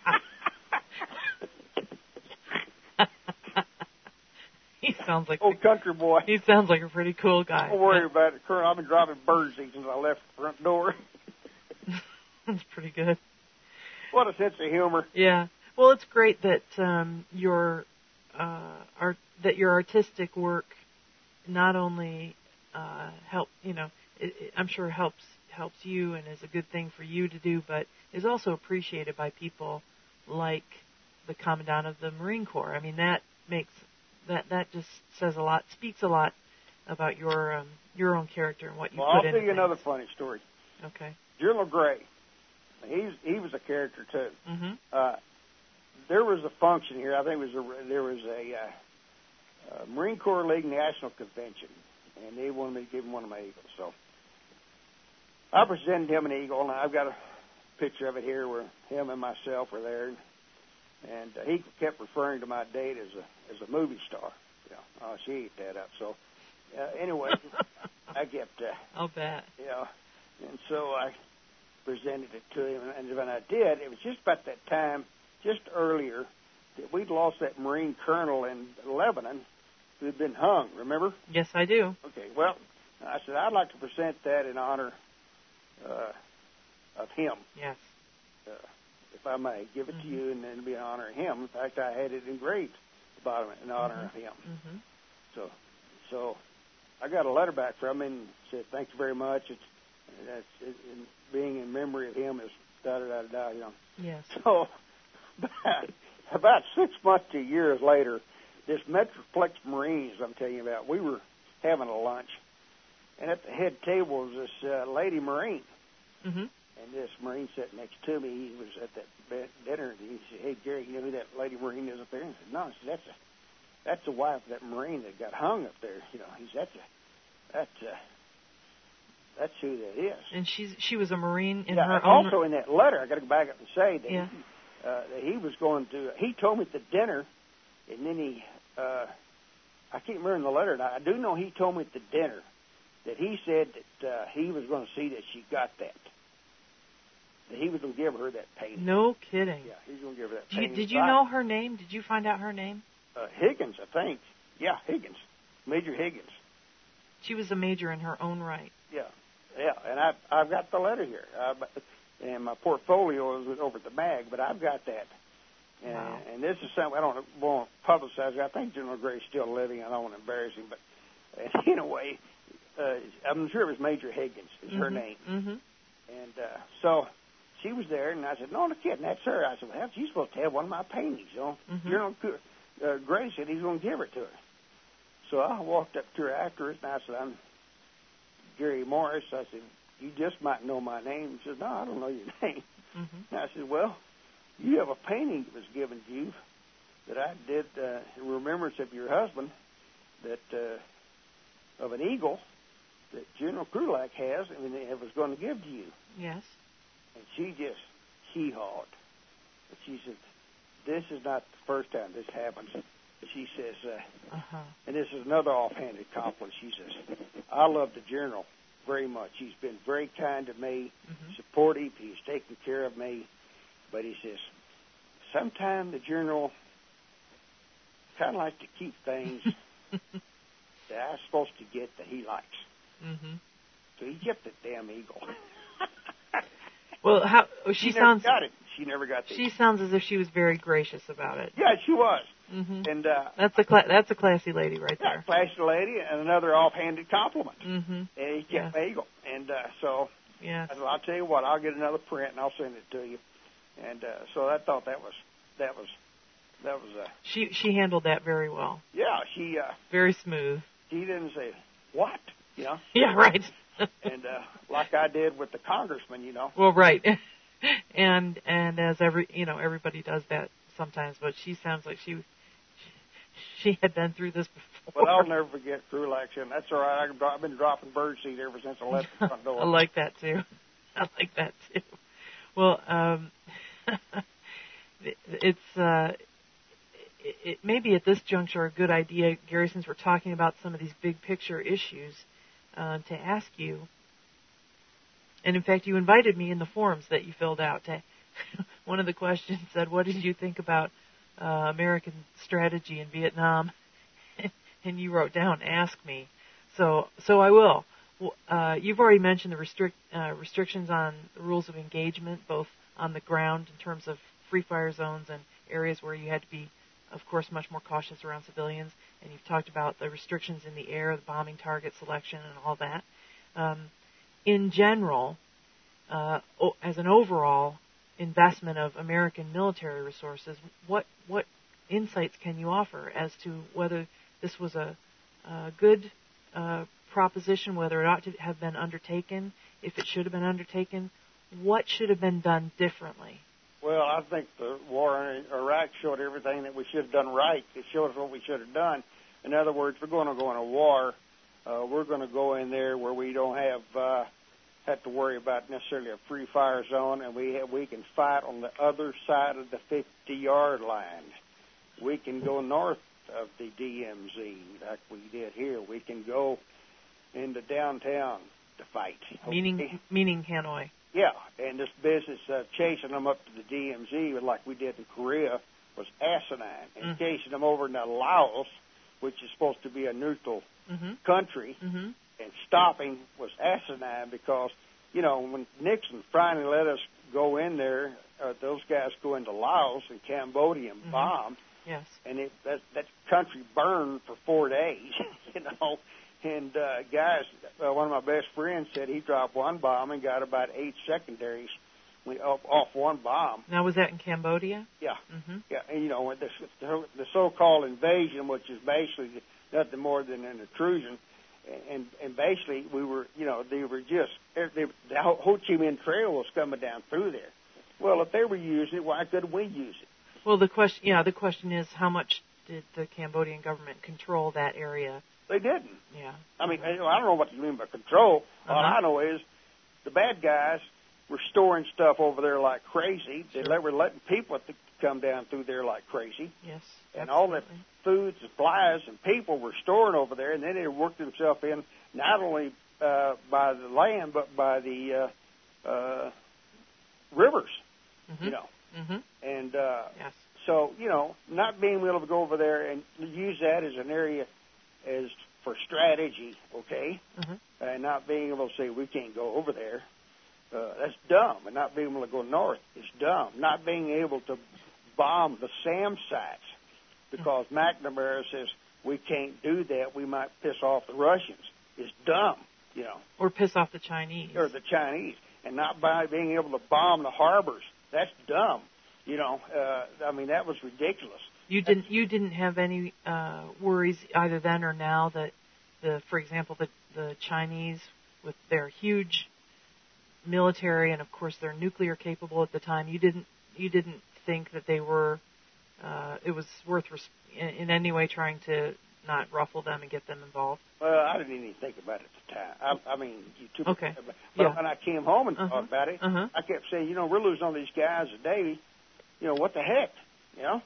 Speaker 1: He sounds like
Speaker 2: old country boy.
Speaker 1: He sounds like a pretty cool guy.
Speaker 2: Don't worry about it, Colonel. I've been dropping birdseed since I left the front door.
Speaker 1: That's pretty good.
Speaker 2: What a sense of humor.
Speaker 1: Yeah. Well, it's great that um, your uh, art, that your artistic work not only uh, help, you know, it, it, I'm sure helps helps you and is a good thing for you to do, but is also appreciated by people like the Commandant of the Marine Corps. I mean, that makes that that just says a lot, speaks a lot about your um, your own character and what you
Speaker 2: well,
Speaker 1: put
Speaker 2: I'll
Speaker 1: into
Speaker 2: tell you
Speaker 1: things.
Speaker 2: another funny story.
Speaker 1: Okay.
Speaker 2: General Gray. He's he was a character too.
Speaker 1: Mm-hmm.
Speaker 2: Uh, there was a function here. I think it was a, there was a, uh, a Marine Corps League National Convention, and they wanted me to give him one of my eagles. So I presented him an eagle, and I've got a picture of it here where him and myself were there. And uh, he kept referring to my date as a as a movie star. You know, oh, she ate that up. So uh, anyway, I kept. Uh,
Speaker 1: I'll bet.
Speaker 2: You know, and so I presented it to him, and when I did, it was just about that time, just earlier, that we'd lost that Marine colonel in Lebanon who had been hung, remember?
Speaker 1: Yes, I do.
Speaker 2: Okay, well, I said, I'd like to present that in honor uh, of him.
Speaker 1: Yes.
Speaker 2: Uh, if I may, give it
Speaker 1: mm-hmm.
Speaker 2: to you, and then be in honor of him. In fact, I had it engraved at the bottom in honor
Speaker 1: mm-hmm.
Speaker 2: of him.
Speaker 1: Mm-hmm.
Speaker 2: So, so I got a letter back from him and said, thank you very much. It's That's it, in, being in memory of him is da da da da. You know.
Speaker 1: Yes.
Speaker 2: So About six months to years later, this Metroplex Marines I'm telling you about, we were having a lunch, and at the head table was this uh, lady Marine.
Speaker 1: Mm-hmm.
Speaker 2: And this Marine sat next to me. He was at that dinner, and he said, "Hey, Gary, you know who that lady Marine is up there?" And I said, "No." He said, "That's a, that's the wife of that Marine that got hung up there. You know." He said, "That's a, that's a, that's who that is."
Speaker 1: And she's she was a Marine in
Speaker 2: yeah,
Speaker 1: her
Speaker 2: and
Speaker 1: own.
Speaker 2: also in that letter, I got to go back up and say that,
Speaker 1: Yeah.
Speaker 2: he, uh, that he was going to. He told me at the dinner, and then he, uh, I can't remember in the letter. Now, I do know he told me at the dinner that he said that uh, he was going to see that she got that. That he was going to give her that painting.
Speaker 1: No kidding.
Speaker 2: Yeah, he was going to give her that
Speaker 1: Did you,
Speaker 2: painting.
Speaker 1: did you know her name? Did you find out her name?
Speaker 2: Uh, Higgins, I think. Yeah, Higgins. Major Higgins.
Speaker 1: She was a major in her own right.
Speaker 2: Yeah, yeah, and I've, I've got the letter here. Uh, and my portfolio is over at the mag, but I've got that. And,
Speaker 1: wow.
Speaker 2: and this is something I don't want to publicize it. I think General Gray's still living. I don't want to embarrass him, but in a way, uh, I'm sure it was Major Higgins is
Speaker 1: mm-hmm.
Speaker 2: her name.
Speaker 1: Mm-hmm.
Speaker 2: And uh, so she was there, and I said, "No, no kidding, that's her." I said, "Well, she's supposed to have one of my paintings, you know."
Speaker 1: Mm-hmm.
Speaker 2: General uh, Gray said he's going to give it to her. So I walked up to her afterwards, and I said, "I'm Gary Morris." I said, "You just might know my name." She said, "No, I don't know your name."
Speaker 1: Mm-hmm.
Speaker 2: And I said, "Well, you have a painting that was given to you that I did uh, in remembrance of your husband, that uh, of an eagle that General Krulak has, and it was going to give to you."
Speaker 1: Yes.
Speaker 2: And she just hee-hawed. But she said, "This is not the first time this happens." She says, uh,
Speaker 1: uh-huh.
Speaker 2: and this is another offhanded compliment. She says, "I love the General very much. He's been very kind to me,
Speaker 1: mm-hmm. supportive.
Speaker 2: He's taken care of me." But he says, "Sometimes the General kind of likes to keep things that I'm supposed to get that he likes."
Speaker 1: Mm-hmm.
Speaker 2: So he kept the damn eagle.
Speaker 1: Well, how she,
Speaker 2: she
Speaker 1: sounds
Speaker 2: never got it. She never got the
Speaker 1: She
Speaker 2: eagle.
Speaker 1: sounds as if she was very gracious about it.
Speaker 2: Yeah, she was.
Speaker 1: Mm-hmm.
Speaker 2: And uh,
Speaker 1: that's a cla- that's a classy lady right
Speaker 2: yeah,
Speaker 1: there.
Speaker 2: classy lady, and another offhanded compliment.
Speaker 1: Mm-hmm.
Speaker 2: And he kept
Speaker 1: yes.
Speaker 2: the eagle. And uh, so
Speaker 1: yes.
Speaker 2: I said, "I'll tell you what, I'll get another print and I'll send it to you." And uh, so I thought that was that was that was. Uh,
Speaker 1: she she handled that very well.
Speaker 2: Yeah, she. Uh,
Speaker 1: very smooth.
Speaker 2: She didn't say what, you know.
Speaker 1: Yeah, right.
Speaker 2: And uh, like I did with the congressman, you know.
Speaker 1: Well, right. and and as every you know everybody does that sometimes, but she sounds like she she had been through this before.
Speaker 2: Well, I'll never forget Krulak, and that's all right. I've been dropping birdseed ever since I left the front door.
Speaker 1: I like that too. I like that too. Well, um, it's uh, it, it may be at this juncture a good idea, Gary, since we're talking about some of these big picture issues, uh, to ask you. And in fact, you invited me in the forms that you filled out. To, one of the questions said, "What did you think about uh, American strategy in Vietnam?" And you wrote down, "Ask me." So, so I will. Uh, you've already mentioned the restrict, uh, restrictions on the rules of engagement, both on the ground in terms of free fire zones and areas where you had to be, of course, much more cautious around civilians. And you've talked about the restrictions in the air, the bombing target selection, and all that. Um, in general, uh, as an overall investment of American military resources, what what insights can you offer as to whether this was a, a good uh, proposition, whether it ought to have been undertaken, if it should have been undertaken, what should have been done differently?
Speaker 2: Well, I think the war in Iraq showed everything that we should have done right. It showed us what we should have done. In other words, we're going to go in a war. Uh, we're going to go in there where we don't have uh, have to worry about necessarily a free fire zone, and we have, we can fight on the other side of the fifty-yard line. We can go north of the D M Z like we did here. We can go into downtown to fight.
Speaker 1: Meaning,
Speaker 2: okay?
Speaker 1: meaning Hanoi.
Speaker 2: Yeah, and this business of chasing them up to the D M Z, like we did in Korea, was asinine. And mm. chasing them over into Laos, which is supposed to be a neutral
Speaker 1: mm-hmm.
Speaker 2: country,
Speaker 1: mm-hmm.
Speaker 2: and stopping was asinine because, you know, when Nixon finally let us go in there, uh, those guys go into Laos and Cambodia and
Speaker 1: mm-hmm.
Speaker 2: bomb.
Speaker 1: Yes.
Speaker 2: And it, that, that country burned for four days, you know. And uh, guys, uh, one of my best friends said he dropped one bomb and got about eight secondaries we off, off one bomb.
Speaker 1: Now, was that in Cambodia?
Speaker 2: Yeah,
Speaker 1: mm-hmm.
Speaker 2: yeah, and you know the, the so-called invasion, which is basically nothing more than an intrusion, and and basically we were, you know, they were just they, the Ho Chi Minh Trail was coming down through there. Well, if they were using it, why couldn't we use it?
Speaker 1: Well, the question, yeah, the question is, how much did the Cambodian government control that area?
Speaker 2: They didn't.
Speaker 1: Yeah.
Speaker 2: I mean, I don't know what you mean by control.
Speaker 1: Uh-huh.
Speaker 2: All I know is the bad guys were storing stuff over there like crazy. Sure. They were letting people come down through there like crazy.
Speaker 1: Yes.
Speaker 2: And
Speaker 1: absolutely.
Speaker 2: all the food, supplies, and people were storing over there, and then they worked themselves in not only uh, by the land but by the uh, uh, rivers.
Speaker 1: Mm-hmm.
Speaker 2: You know.
Speaker 1: Mm-hmm.
Speaker 2: And uh,
Speaker 1: yes.
Speaker 2: so, you know, not being able to go over there and use that as an area as for strategy, okay,
Speaker 1: mm-hmm.
Speaker 2: and not being able to say we can't go over there, uh, that's dumb. And not being able to go north is dumb. Not being able to bomb the SAM sites because mm-hmm. McNamara says we can't do that, we might piss off the Russians, is dumb, you know.
Speaker 1: Or piss off the Chinese.
Speaker 2: Or the Chinese. And not by being able to bomb the harbors. That's dumb. You know, uh, I mean, that was ridiculous.
Speaker 1: You didn't. You didn't have any uh, worries either then or now that the, for example, the the Chinese with their huge military and of course they're nuclear capable at the time. You didn't. You didn't think that they were. Uh, it was worth res- in, in any way trying to not ruffle them and get them involved.
Speaker 2: Well, I didn't even think about it at the time. I, I mean, you took
Speaker 1: okay.
Speaker 2: It, but
Speaker 1: yeah.
Speaker 2: when I came home and
Speaker 1: uh-huh.
Speaker 2: thought about it,
Speaker 1: uh-huh.
Speaker 2: I kept saying, you know, we're losing all these guys a day. You know, what the heck? You know?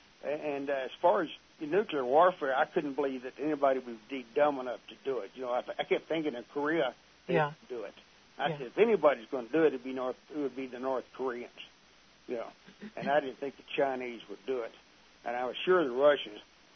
Speaker 2: And uh, as far as nuclear warfare, I couldn't believe that anybody would be dumb enough to do it. You know, I, I kept thinking in Korea they
Speaker 1: yeah.
Speaker 2: could do it. I
Speaker 1: yeah.
Speaker 2: said, if anybody's going to do it, it'd be North. It would be the North Koreans. You know, and I didn't think the Chinese would do it, and I was sure the Russians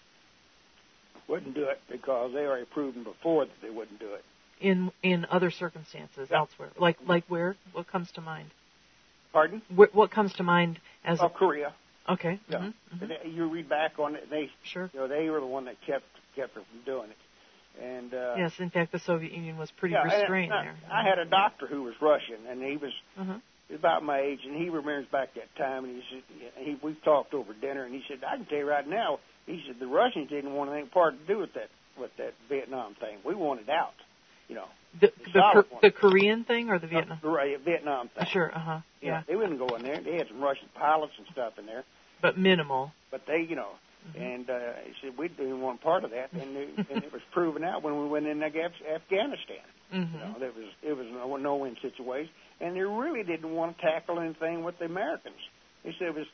Speaker 2: wouldn't do it because they already proven before that they wouldn't do it.
Speaker 1: In in other circumstances
Speaker 2: yeah.
Speaker 1: elsewhere, like like where? What comes to mind?
Speaker 2: Pardon?
Speaker 1: Wh- what comes to mind as?
Speaker 2: Oh,
Speaker 1: a...
Speaker 2: Korea.
Speaker 1: Okay.
Speaker 2: Yeah.
Speaker 1: Mm-hmm. Mm-hmm.
Speaker 2: They, you read back on it. They
Speaker 1: sure.
Speaker 2: You know, they were the one that kept kept her from doing it. And uh,
Speaker 1: yes, in fact, the Soviet Union was pretty
Speaker 2: yeah,
Speaker 1: restrained
Speaker 2: I,
Speaker 1: there.
Speaker 2: I had a doctor who was Russian, and he was
Speaker 1: uh-huh.
Speaker 2: about my age, and he remembers back that time. And he said, he we talked over dinner, and he said, I can tell you right now. He said the Russians didn't want anything part to do with that with that Vietnam thing. We wanted out. You know.
Speaker 1: The the, Cor- the Korean thing or the Vietnam?
Speaker 2: The uh, Vietnam thing.
Speaker 1: Sure, uh-huh, yeah.
Speaker 2: yeah. They wouldn't go in there. They had some Russian pilots and stuff in there.
Speaker 1: But minimal.
Speaker 2: But they, you know, mm-hmm. and uh, he said we didn't want part of that, and, and it was proven out when we went in Af- Afghanistan.
Speaker 1: Mm-hmm.
Speaker 2: You know, there was it was no no-win situation, and they really didn't want to tackle anything with the Americans. He said it was.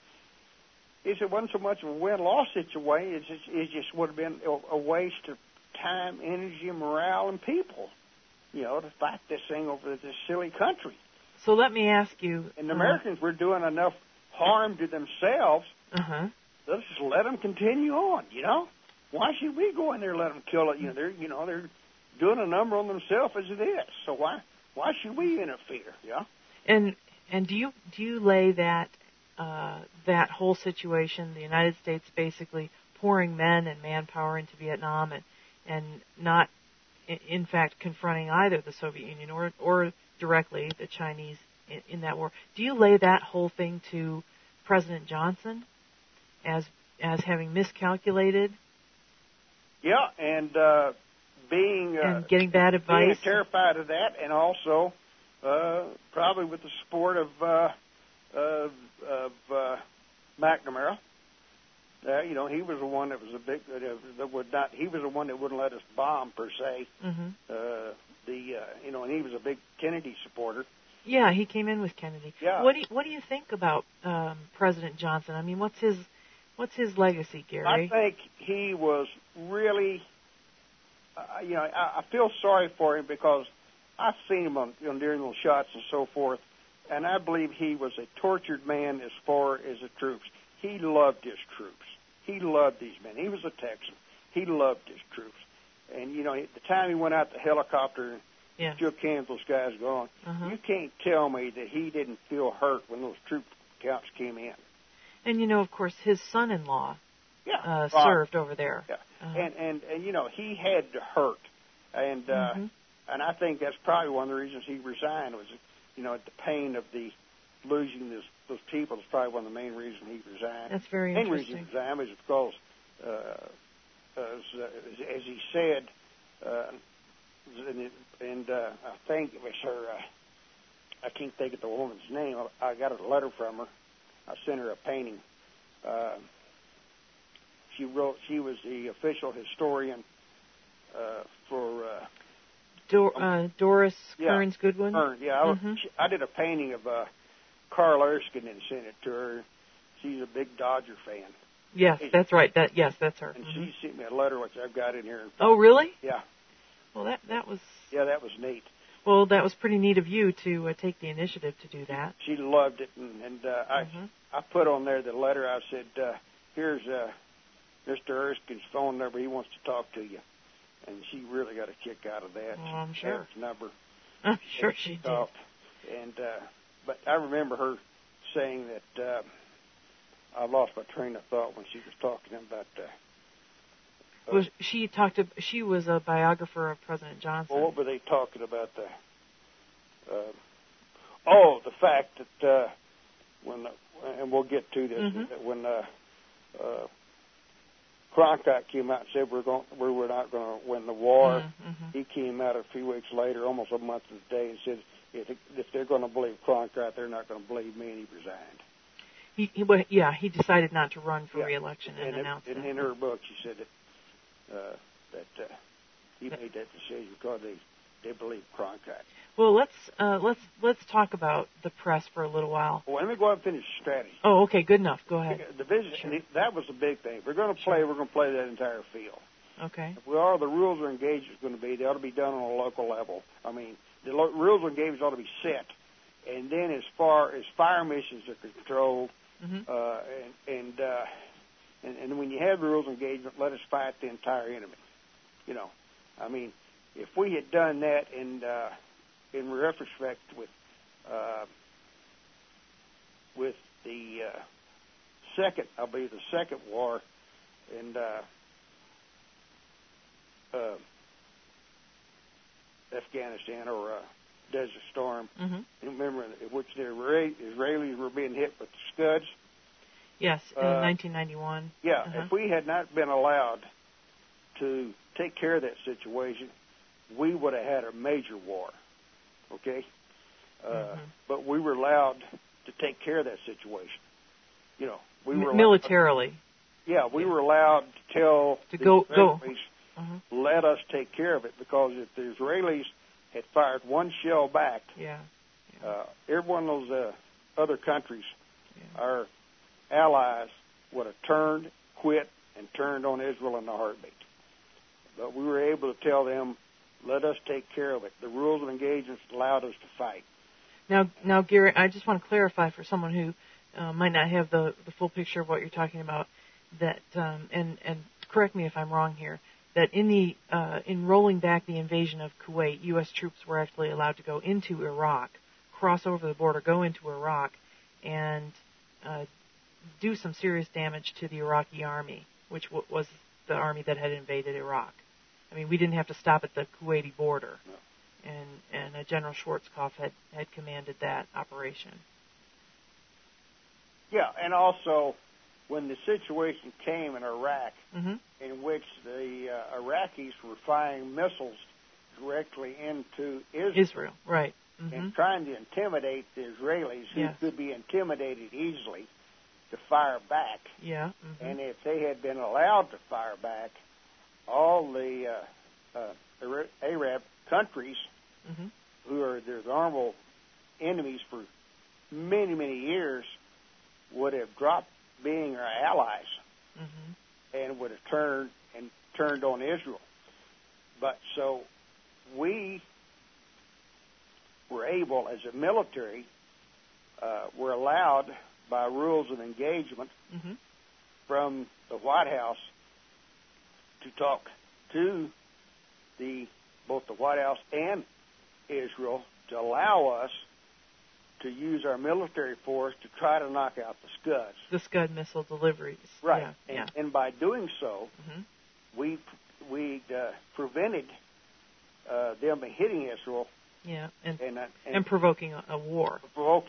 Speaker 2: He said it wasn't so much of a win-loss situation. It just, it just would have been a, a waste of time, energy, morale, and people. You know, to fight this thing over this silly country.
Speaker 1: So let me ask you.
Speaker 2: And the
Speaker 1: uh,
Speaker 2: Americans were doing enough harm to themselves.
Speaker 1: Uh-huh.
Speaker 2: Let's just let them continue on. You know, why should we go in there and let them kill it? You know, they're you know they're doing a number on themselves as it is. So why why should we interfere? Yeah.
Speaker 1: And and do you do you lay that uh, that whole situation, the United States basically pouring men and manpower into Vietnam and and not in fact confronting either the Soviet Union or or directly the Chinese in, in that war. Do you lay that whole thing to President Johnson as as having miscalculated?
Speaker 2: Yeah, and uh, being uh,
Speaker 1: and getting bad advice,
Speaker 2: being terrified of that, and also uh, probably with the support of uh, of, of uh, McNamara. Uh, you know, he was the one that was a big uh, that would not. He was the one that wouldn't let us bomb per se.
Speaker 1: Mm-hmm.
Speaker 2: Uh, the uh, you know, and he was a big Kennedy supporter.
Speaker 1: Yeah, he came in with Kennedy.
Speaker 2: Yeah.
Speaker 1: What do you, what do you think about um, President Johnson? I mean, what's his what's his legacy, Gary?
Speaker 2: I think he was really. Uh, you know, I, I feel sorry for him because I've seen him on you know, during those shots and so forth, and I believe he was a tortured man as far as the troops. He loved his troops. He loved these men. He was a Texan. He loved his troops. And, you know, at the time he went out the helicopter and
Speaker 1: yes.
Speaker 2: shook hands with those guys going,
Speaker 1: uh-huh.
Speaker 2: you can't tell me that he didn't feel hurt when those troop counts came in.
Speaker 1: And, you know, of course, his son-in-law
Speaker 2: yeah,
Speaker 1: uh,
Speaker 2: right.
Speaker 1: served over there.
Speaker 2: Yeah.
Speaker 1: Uh-huh.
Speaker 2: And, and, and, you know, he had to hurt. And, uh,
Speaker 1: mm-hmm.
Speaker 2: and I think that's probably one of the reasons he resigned was, you know, the pain of the losing this, those people is probably one of the main reasons he resigned.
Speaker 1: That's very
Speaker 2: the main
Speaker 1: interesting.
Speaker 2: reason he resigned is because, uh, as, uh, as he said, uh, and, and uh, I think it was her, uh, I can't think of the woman's name. I, I got a letter from her. I sent her a painting. Uh, she wrote, she was the official historian uh, for... Uh,
Speaker 1: Dor- uh, Doris
Speaker 2: yeah,
Speaker 1: Kearns Goodwin?
Speaker 2: Kearns, yeah. I,
Speaker 1: mm-hmm.
Speaker 2: she, I did a painting of uh, Carl Erskine and sent it to her. She's a big Dodger fan.
Speaker 1: Yes, that's right. That Yes, that's her.
Speaker 2: And
Speaker 1: mm-hmm.
Speaker 2: she sent me a letter, which I've got in here.
Speaker 1: Oh, really?
Speaker 2: Yeah.
Speaker 1: Well, that, that was...
Speaker 2: Yeah, that was neat.
Speaker 1: Well, that was pretty neat of you to uh, take the initiative to do that.
Speaker 2: She loved it, and, and uh,
Speaker 1: mm-hmm.
Speaker 2: I I put on there the letter. I said, uh, here's uh, Mister Erskine's phone number. He wants to talk to you. And she really got a kick out of that.
Speaker 1: Oh, I'm sure.
Speaker 2: Had his number.
Speaker 1: I'm sure she did.
Speaker 2: Talked. And, uh, but I remember her saying that uh, I lost my train of thought when she was talking about... Uh,
Speaker 1: Well, she talked. To, she was a biographer of President Johnson.
Speaker 2: Well, what were they talking about? The uh, oh, the fact that uh, when and we'll get to this
Speaker 1: mm-hmm.
Speaker 2: that when uh, uh, Cronkite came out and said we're going, we were not going to win the war,
Speaker 1: mm-hmm.
Speaker 2: he came out a few weeks later, almost a month to the day, and said if if they're going to believe Cronkite, they're not going to believe me, and he resigned.
Speaker 1: He, he well, yeah, he decided not to run for
Speaker 2: yeah.
Speaker 1: re-election and,
Speaker 2: and
Speaker 1: announced
Speaker 2: it.
Speaker 1: it.
Speaker 2: In her book, she said that. Uh, that uh, he made that decision because they, they believe Cronkite.
Speaker 1: Well, let's uh, let's let's talk about the press for a little while.
Speaker 2: Well, let me go ahead and finish the strategy.
Speaker 1: Oh, okay, good enough. Go ahead.
Speaker 2: The vision,
Speaker 1: Sure.
Speaker 2: that was the big thing. If we're going to play,
Speaker 1: Sure.
Speaker 2: we're going to play that entire field.
Speaker 1: Okay.
Speaker 2: If we are, the rules or engagement is going to be, they ought to be done on a local level. I mean, the lo- rules or engagement ought to be set. And then as far as fire missions are controlled,
Speaker 1: mm-hmm.
Speaker 2: uh, and, and, uh, and, and when you have the rules of engagement, let us fight the entire enemy. You know, I mean, if we had done that in uh, in retrospect with uh, with the uh, second, I believe the second war, and uh, uh, Afghanistan or uh, Desert Storm,
Speaker 1: mm-hmm.
Speaker 2: remember in which the Israelis were being hit with Scuds.
Speaker 1: Yes, in
Speaker 2: uh,
Speaker 1: nineteen ninety-one.
Speaker 2: Yeah,
Speaker 1: uh-huh.
Speaker 2: if we had not been allowed to take care of that situation, we would have had a major war, okay? Uh,
Speaker 1: mm-hmm.
Speaker 2: But we were allowed to take care of that situation. You know, we were
Speaker 1: M- militarily.
Speaker 2: Allowed, yeah, we
Speaker 1: yeah.
Speaker 2: were allowed to tell
Speaker 1: to
Speaker 2: the
Speaker 1: go
Speaker 2: Israelis,
Speaker 1: go. Uh-huh.
Speaker 2: let us take care of it, because if the Israelis had fired one shell back,
Speaker 1: yeah, yeah.
Speaker 2: Uh, every one of those uh, other countries,
Speaker 1: yeah.
Speaker 2: our allies, would have turned, quit, and turned on Israel in a heartbeat. But we were able to tell them, let us take care of it. The rules of engagement allowed us to fight.
Speaker 1: Now, now, Gary, I just want to clarify for someone who uh, might not have the, the full picture of what you're talking about, that, um, and, and correct me if I'm wrong here, that in the uh, in rolling back the invasion of Kuwait, U S troops were actually allowed to go into Iraq, cross over the border, go into Iraq, and uh, do some serious damage to the Iraqi army, which w- was the army that had invaded Iraq. I mean, we didn't have to stop at the Kuwaiti border,
Speaker 2: No.
Speaker 1: and and uh, General Schwarzkopf had, had commanded that operation.
Speaker 2: Yeah, and also when the situation came in Iraq,
Speaker 1: mm-hmm.
Speaker 2: in which the uh, Iraqis were firing missiles directly into Israel,
Speaker 1: Israel, right, mm-hmm.
Speaker 2: and trying to intimidate the Israelis, who
Speaker 1: yes.
Speaker 2: could be intimidated easily to fire back.
Speaker 1: Yeah, mm-hmm.
Speaker 2: And if they had been allowed to fire back, all the uh, uh, Arab countries,
Speaker 1: mm-hmm.
Speaker 2: who are their normal enemies for many, many years, would have dropped being our allies,
Speaker 1: mm-hmm.
Speaker 2: and would have turned and turned on Israel. But so we were able, as a military, uh, were allowed by rules of engagement
Speaker 1: mm-hmm.
Speaker 2: from the White House to talk to the both the White House and Israel to allow us to use our military force to try to knock out the Scuds.
Speaker 1: The Scud missile deliveries.
Speaker 2: Right.
Speaker 1: Yeah,
Speaker 2: and,
Speaker 1: yeah.
Speaker 2: and by doing so,
Speaker 1: mm-hmm.
Speaker 2: we we uh, prevented uh, them hitting Israel
Speaker 1: yeah, and,
Speaker 2: and, uh,
Speaker 1: and,
Speaker 2: and
Speaker 1: provoking a, a war.
Speaker 2: provoking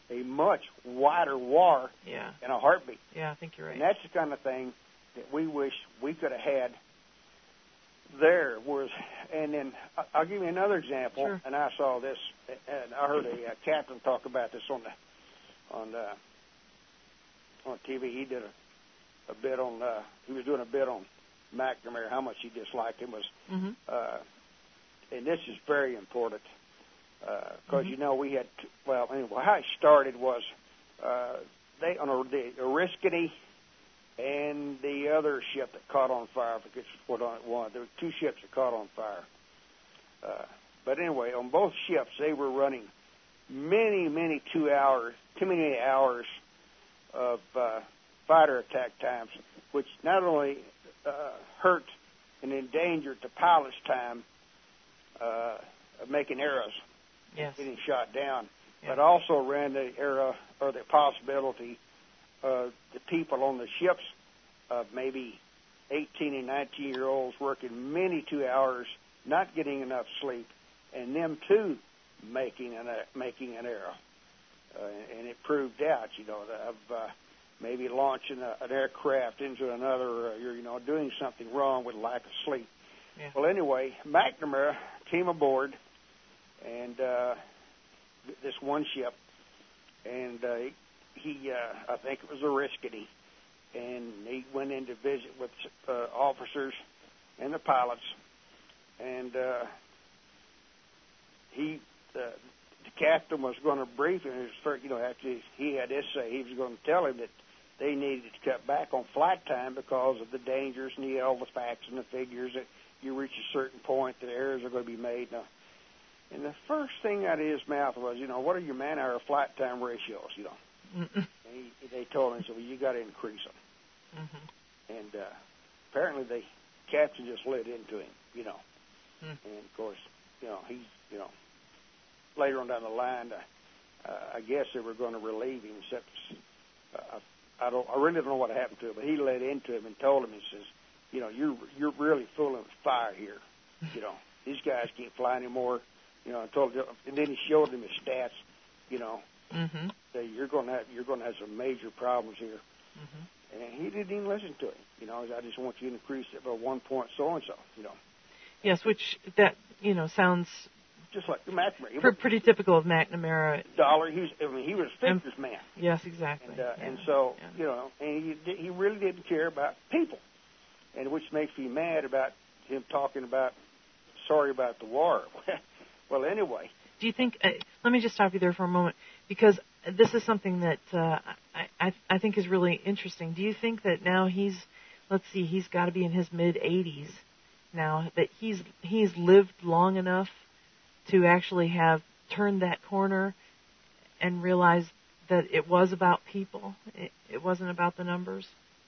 Speaker 2: a much wider war
Speaker 1: yeah.
Speaker 2: in a heartbeat.
Speaker 1: Yeah, I think you're right.
Speaker 2: And that's the kind of thing that we wish we could have had there. Was, and then I'll give you another example.
Speaker 1: Sure.
Speaker 2: And I saw this, and I heard a uh, captain talk about this on the on the, on T V. He did a, a bit on. Uh, he was doing a bit on McNamara, how much he disliked him was.
Speaker 1: Mm-hmm.
Speaker 2: Uh, and this is very important because uh, mm-hmm. you know we had. T- well, anyway, how it started was uh, they on a, the Oriskany and the other ship that caught on fire. I forget what on it was. There were two ships that caught on fire. Uh, but anyway, on both ships, they were running many, many two hours, too many hours of uh, fighter attack times, which not only uh, hurt and endangered the pilot's time uh, of making arrows,
Speaker 1: yes.
Speaker 2: getting shot down,
Speaker 1: yeah.
Speaker 2: but also ran the era or the possibility of the people on the ships of maybe eighteen and nineteen year olds working many two hours, not getting enough sleep, and them too making an uh, making an arrow, uh, and it proved out, you know, of uh, maybe launching a, an aircraft into another, uh, you're, you know, doing something wrong with lack of sleep.
Speaker 1: Yeah.
Speaker 2: Well, anyway, McNamara came aboard, and uh, this one ship, and uh, he, uh, I think it was Oriskany, and he went in to visit with uh, officers and the pilots, and uh, he, uh, the captain was going to brief him. His first, you know, after he had this say, he was going to tell him that they needed to cut back on flight time because of the dangers, and he had all the facts and the figures that you reach a certain point that errors are going to be made. Now, and the first thing out of his mouth was, you know, what are your man-hour flight time ratios, you know? Mm-hmm. And he, they told him, so well, you got to increase them. Mm-hmm. And uh, apparently the captain just lit into him, you know. Mm. And, of course, you know, he, you know, later on down the line, uh, uh, I guess they were going to relieve him, except uh, I don't, I really don't know what happened to him, but he lit into him and told him, he says, you know, you're you're really fooling with fire here. You know, these guys can't fly anymore. You know, I told him, and then he showed him his stats. You know, mm-hmm. that you're going to have you're going to have some major problems here. Mm-hmm. And he didn't even listen to him. You know, I just want you to increase it by one point, so and so. You know.
Speaker 1: Yes, which that you know sounds
Speaker 2: just like the McNamara.
Speaker 1: Pr- pretty typical of McNamara.
Speaker 2: Dollar. He was. I mean, he was a figures man.
Speaker 1: Yes, exactly.
Speaker 2: And, uh,
Speaker 1: yeah.
Speaker 2: and so
Speaker 1: yeah.
Speaker 2: you know, and he he really didn't care about people. And which makes me mad about him talking about sorry about the war. Well, anyway.
Speaker 1: Do you think? Uh, let me just stop you there for a moment, because this is something that uh, I, I I think is really interesting. Do you think that now he's, let's see, he's got to be in his mid eighties now, that he's he's lived long enough to actually have turned that corner and realized that it was about people, it, it wasn't about the numbers?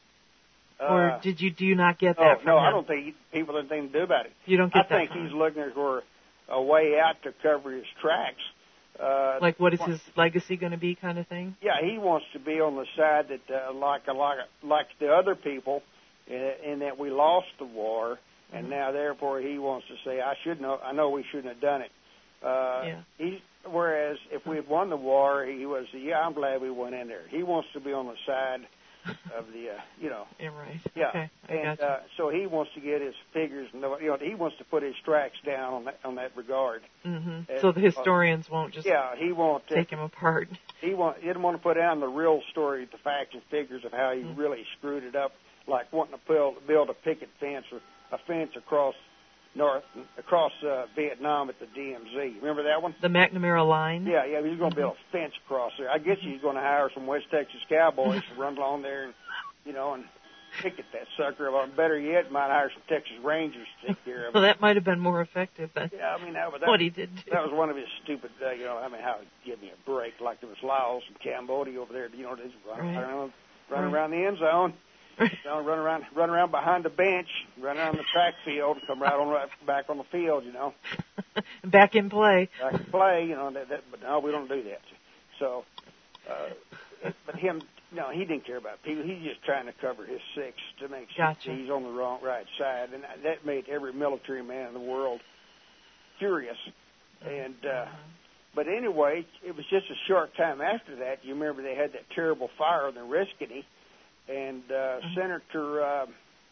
Speaker 1: Or
Speaker 2: Uh,
Speaker 1: did you do you not get
Speaker 2: no,
Speaker 1: that from
Speaker 2: no,
Speaker 1: him?
Speaker 2: I don't think he, people have anything to do about it.
Speaker 1: You don't get
Speaker 2: I
Speaker 1: that
Speaker 2: think
Speaker 1: from
Speaker 2: he's
Speaker 1: him.
Speaker 2: looking for a way out to cover his tracks. Uh,
Speaker 1: like, what is his legacy going to be, kind of thing?
Speaker 2: Yeah, he wants to be on the side that, uh, like, like, like the other people, in, in that we lost the war, and mm-hmm. now therefore he wants to say, I should know, I know we shouldn't have done it. Uh,
Speaker 1: yeah.
Speaker 2: He, whereas if we had won the war, he was, yeah, I'm glad we went in there. He wants to be on the side of the, uh, you know.
Speaker 1: Yeah, right.
Speaker 2: Yeah.
Speaker 1: Okay, I
Speaker 2: and
Speaker 1: gotcha.
Speaker 2: uh, so he wants to get his figures, you know, he wants to put his tracks down on that, on that regard.
Speaker 1: Mm-hmm.
Speaker 2: As,
Speaker 1: so the historians uh, won't just
Speaker 2: yeah, he won't
Speaker 1: take him apart.
Speaker 2: He want he didn't want to put down the real story, the facts and figures of how he mm-hmm. really screwed it up, like wanting to build, build a picket fence or a fence across North across uh, Vietnam at the D M Z. Remember that one?
Speaker 1: The McNamara line?
Speaker 2: Yeah, yeah. He was going to mm-hmm. build a fence across there. I guess he's going to hire some West Texas cowboys to run along there and, you know, and picket that sucker. Or better yet, might hire some Texas Rangers to take care of it.
Speaker 1: Well, that might have been more effective than
Speaker 2: yeah, I mean, that was that,
Speaker 1: what he did do.
Speaker 2: That was one of his stupid, uh, you know, I mean, how give me a break. Like there was Laos and Cambodia over there, you know, just running,
Speaker 1: right.
Speaker 2: around, running
Speaker 1: right.
Speaker 2: around the end zone. You know, run around, run around behind the bench, run around the track field, and come right on right back on the field. You know,
Speaker 1: back in play.
Speaker 2: Back in play. You know, that, that, but no, we don't do that. So, uh, but him, no, he didn't care about people. He's just trying to cover his six to make sure
Speaker 1: gotcha.
Speaker 2: he's on the wrong right side, and that made every military man in the world furious. And uh, but anyway, it was just a short time after that. You remember they had that terrible fire on the Oriskany, and uh, mm-hmm. Senator, uh,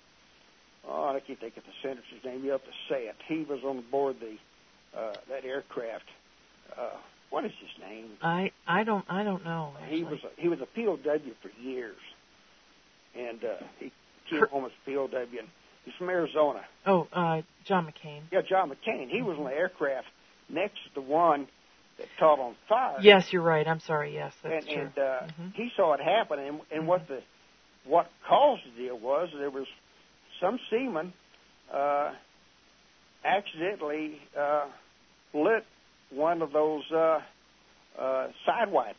Speaker 2: oh, I can't think of the senator's name. You have to say it. He was on board the uh, that aircraft. Uh, what is his name?
Speaker 1: I I don't I don't know. Actually.
Speaker 2: He was a, he was a P O W for years, and uh, he came home as a P O W. And he's from Arizona.
Speaker 1: Oh, uh, John McCain.
Speaker 2: Yeah, John McCain. He was on the aircraft next to the one that caught on fire.
Speaker 1: Yes, you're right. I'm sorry. Yes, that's
Speaker 2: and,
Speaker 1: true.
Speaker 2: And uh,
Speaker 1: mm-hmm.
Speaker 2: he saw it happen. And, and what the what caused the deal was there was some seaman uh, accidentally uh, lit one of those uh, uh, sidewinders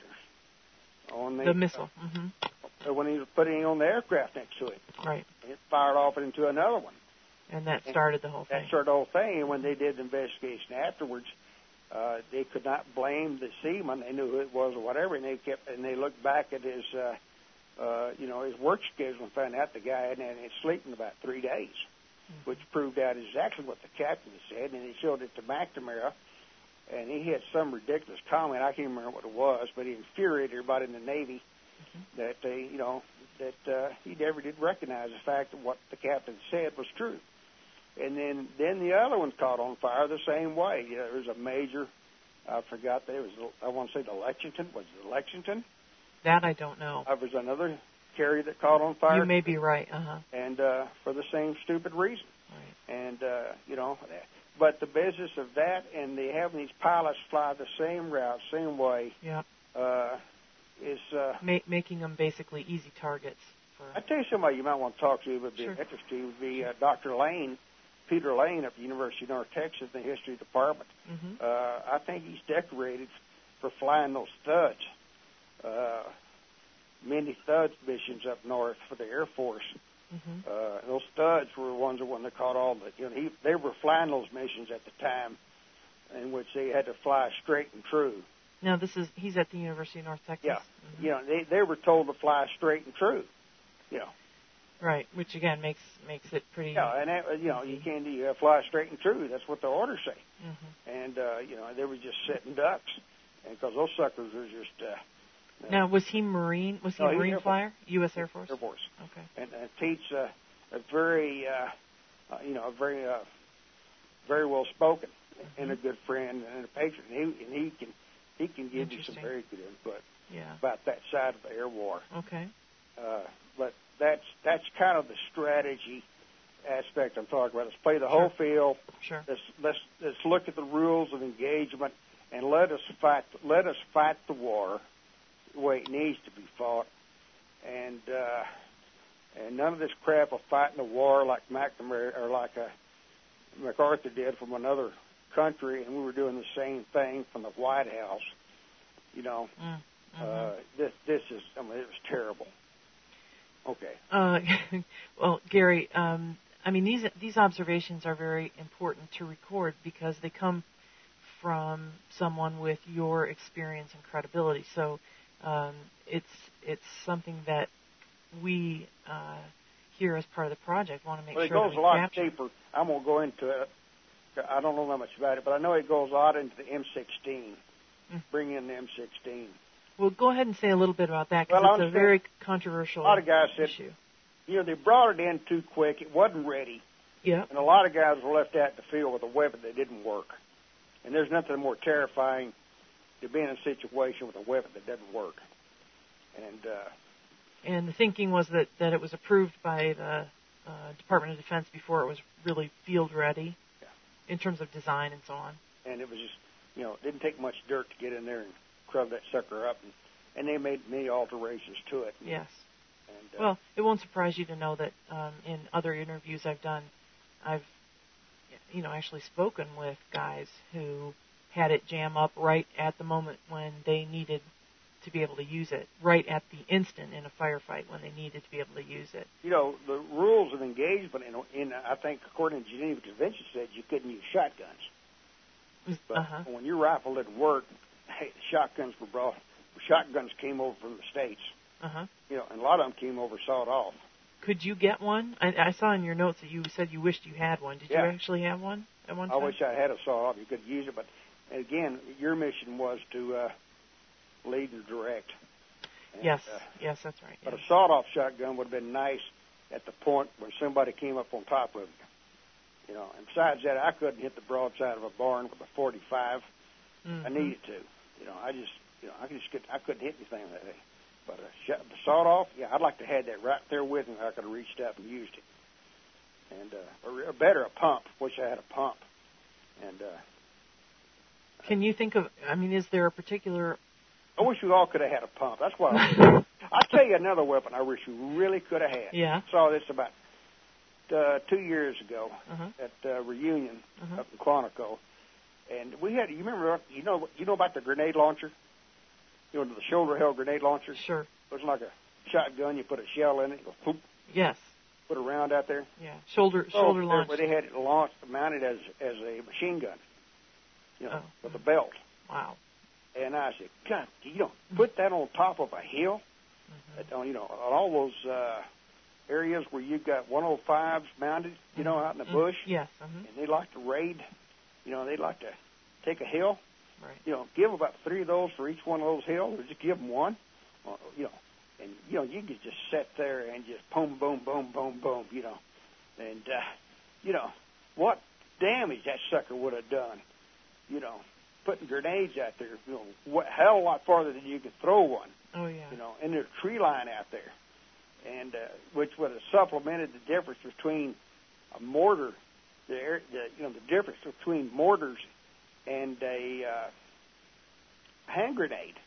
Speaker 2: on the,
Speaker 1: the missile. Mm-hmm.
Speaker 2: Uh, when he was putting it on the aircraft next to it.
Speaker 1: Right.
Speaker 2: And it fired off into another one.
Speaker 1: And that started the whole thing.
Speaker 2: That started the whole thing. And when they did the investigation afterwards, uh, they could not blame the seaman. They knew who it was or whatever, and they kept and they looked back at his, uh, uh, you know, his work schedule and found out the guy hadn't had any sleep in about three days, mm-hmm. which proved out exactly what the captain had said. And he showed it to McNamara, and he had some ridiculous comment. I can't remember what it was, but he infuriated everybody in the Navy mm-hmm. that they, you know, that uh, he never did recognize the fact that what the captain said was true. And then, then the other one caught on fire the same way. You know, there was a major, I forgot that it was, I want to say the Lexington. Was it the Lexington?
Speaker 1: That I don't know.
Speaker 2: Uh, there was another carrier that caught on fire.
Speaker 1: You may be right, uh-huh.
Speaker 2: And uh, for the same stupid reason.
Speaker 1: Right.
Speaker 2: And, uh, you know, but the business of that and the having these pilots fly the same route, same way,
Speaker 1: yeah.
Speaker 2: uh, is... Uh,
Speaker 1: Ma- making them basically easy targets. For...
Speaker 2: I'll tell you somebody you might want to talk to who would be
Speaker 1: sure.
Speaker 2: interesting would be uh, Doctor Lane, Peter Lane at the University of North Texas in the history department.
Speaker 1: Mm-hmm.
Speaker 2: Uh, I think he's decorated for flying those studs, uh, many studs missions up north for the Air Force.
Speaker 1: Mm-hmm.
Speaker 2: Uh, those studs were the ones that when they caught all the, you know, he, they were flying those missions at the time in which they had to fly straight and true.
Speaker 1: Now this is, he's at the University of North Texas?
Speaker 2: Yeah.
Speaker 1: Mm-hmm.
Speaker 2: You know, they, they were told to fly straight and true, you know.
Speaker 1: Right, which again makes makes it pretty.
Speaker 2: Yeah, and that, you know you can't you fly straight and true. That's what the orders say.
Speaker 1: Mm-hmm.
Speaker 2: And uh, you know they were just sitting ducks, and because those suckers are just. Uh,
Speaker 1: now was he Marine? Was he
Speaker 2: no,
Speaker 1: a Marine
Speaker 2: Air
Speaker 1: flyer? U S Air Force.
Speaker 2: Air Force.
Speaker 1: Okay.
Speaker 2: And uh, Pete's uh, a very, uh, uh, you know, very, uh, very well spoken, mm-hmm. and a good friend and a patron. And he, and he can he can give you some very good input.
Speaker 1: Yeah. About
Speaker 2: that side of the air war.
Speaker 1: Okay.
Speaker 2: Uh, but that's that's kind of the strategy aspect I'm talking about. Let's play the whole
Speaker 1: sure.
Speaker 2: field.
Speaker 1: Sure.
Speaker 2: Let's let's let's look at the rules of engagement and let us fight let us fight the war the way it needs to be fought. And uh, and none of this crap of fighting the war like McNamara or like a MacArthur did from another country, and we were doing the same thing from the White House. You know, mm-hmm. uh, this this is I mean it was terrible. Okay.
Speaker 1: Uh, well, Gary, um, I mean, these these observations are very important to record because they come from someone with your experience and credibility. So um, it's it's something that we uh, here as part of the project want to make
Speaker 2: well,
Speaker 1: sure
Speaker 2: it goes
Speaker 1: that we
Speaker 2: a lot
Speaker 1: capture.
Speaker 2: deeper. I won't go into it. I don't know that much about it, but I know it goes a lot into the M sixteen. Mm. Bring in the M sixteen.
Speaker 1: Well, go ahead and say a little bit about that because
Speaker 2: well,
Speaker 1: it's a very controversial issue.
Speaker 2: A lot of guys said,
Speaker 1: issue.
Speaker 2: you know, they brought it in too quick. It wasn't ready.
Speaker 1: Yeah.
Speaker 2: And a lot of guys were left out in the field with a weapon that didn't work. And there's nothing more terrifying to be in a situation with a weapon that doesn't work. And uh,
Speaker 1: and the thinking was that, that it was approved by the uh, Department of Defense before it was really field ready
Speaker 2: yeah.
Speaker 1: in terms of design and so on.
Speaker 2: And it was just, you know, it didn't take much dirt to get in there and crowd that sucker up, and, and they made many alterations to it.
Speaker 1: Yes.
Speaker 2: And, uh,
Speaker 1: well, it won't surprise you to know that um, in other interviews I've done, I've, you know, actually spoken with guys who had it jam up right at the moment when they needed to be able to use it, right at the instant in a firefight when they needed to be able to use it.
Speaker 2: You know, the rules of engagement, in, in I think, according to Geneva Convention, said you couldn't use shotguns. But
Speaker 1: uh-huh.
Speaker 2: when your rifle didn't work, hey, shotguns were brought. Shotguns came over from the States.
Speaker 1: Uh-huh.
Speaker 2: You know, and a lot of them came over sawed off.
Speaker 1: Could you get one? I, I saw in your notes that you said you wished you had one. Did
Speaker 2: yeah.
Speaker 1: you actually have one at one
Speaker 2: I
Speaker 1: time?
Speaker 2: wish I had a sawed off. You could use it, but And again, your mission was to uh, lead and direct. And,
Speaker 1: yes,
Speaker 2: uh,
Speaker 1: yes, that's right.
Speaker 2: But
Speaker 1: yes.
Speaker 2: a sawed-off shotgun would have been nice at the point when somebody came up on top of you. You know, and besides that, I couldn't hit the broadside of a barn with a forty-five.
Speaker 1: Mm-hmm.
Speaker 2: I needed to. You know, I just, you know, I just could, I couldn't hit anything that day. But a shot, the sawed-off, yeah, I'd like to have that right there with me. I could have reached up and used it. And uh, or, or better, a pump. Wish I had a pump. And uh,
Speaker 1: can you think of? I mean, is there a particular?
Speaker 2: I wish we all could have had a pump. That's what I I'll tell you another weapon I wish we really could have had.
Speaker 1: Yeah.
Speaker 2: I saw this about uh, two years ago
Speaker 1: uh-huh.
Speaker 2: at uh, Reunion
Speaker 1: uh-huh.
Speaker 2: up in Quantico, and we had. You remember? You know? You know about the grenade launcher? You know, the shoulder-held grenade launcher?
Speaker 1: Sure.
Speaker 2: It was like a shotgun. You put a shell in it. Go poop.
Speaker 1: Yes.
Speaker 2: Put a round out there.
Speaker 1: Yeah. Shoulder
Speaker 2: oh,
Speaker 1: shoulder launch.
Speaker 2: Where they had it launched, mounted as as a machine gun. You know,
Speaker 1: oh.
Speaker 2: with a belt.
Speaker 1: Wow.
Speaker 2: And I said, God, you know, put that on top of a hill.
Speaker 1: Mm-hmm.
Speaker 2: Uh, you know, on all those uh, areas where you've got one oh fives mounted, you know, out in the bush.
Speaker 1: Mm-hmm. Yes. Mm-hmm.
Speaker 2: And they like to raid. You know, they like to take a hill.
Speaker 1: Right.
Speaker 2: You know, give about three of those for each one of those hills, or just give them one. Uh, you know, and you know, you could just sit there and just boom, boom, boom, boom, boom. You know, and uh, you know what damage that sucker would have done. You know, putting grenades out there, you know, what, hell a lot farther than you could throw one.
Speaker 1: Oh yeah.
Speaker 2: You know, and there's a tree line out there, and uh, which would have supplemented the difference between a mortar, the, air, the you know the difference between mortars and a uh, hand grenade.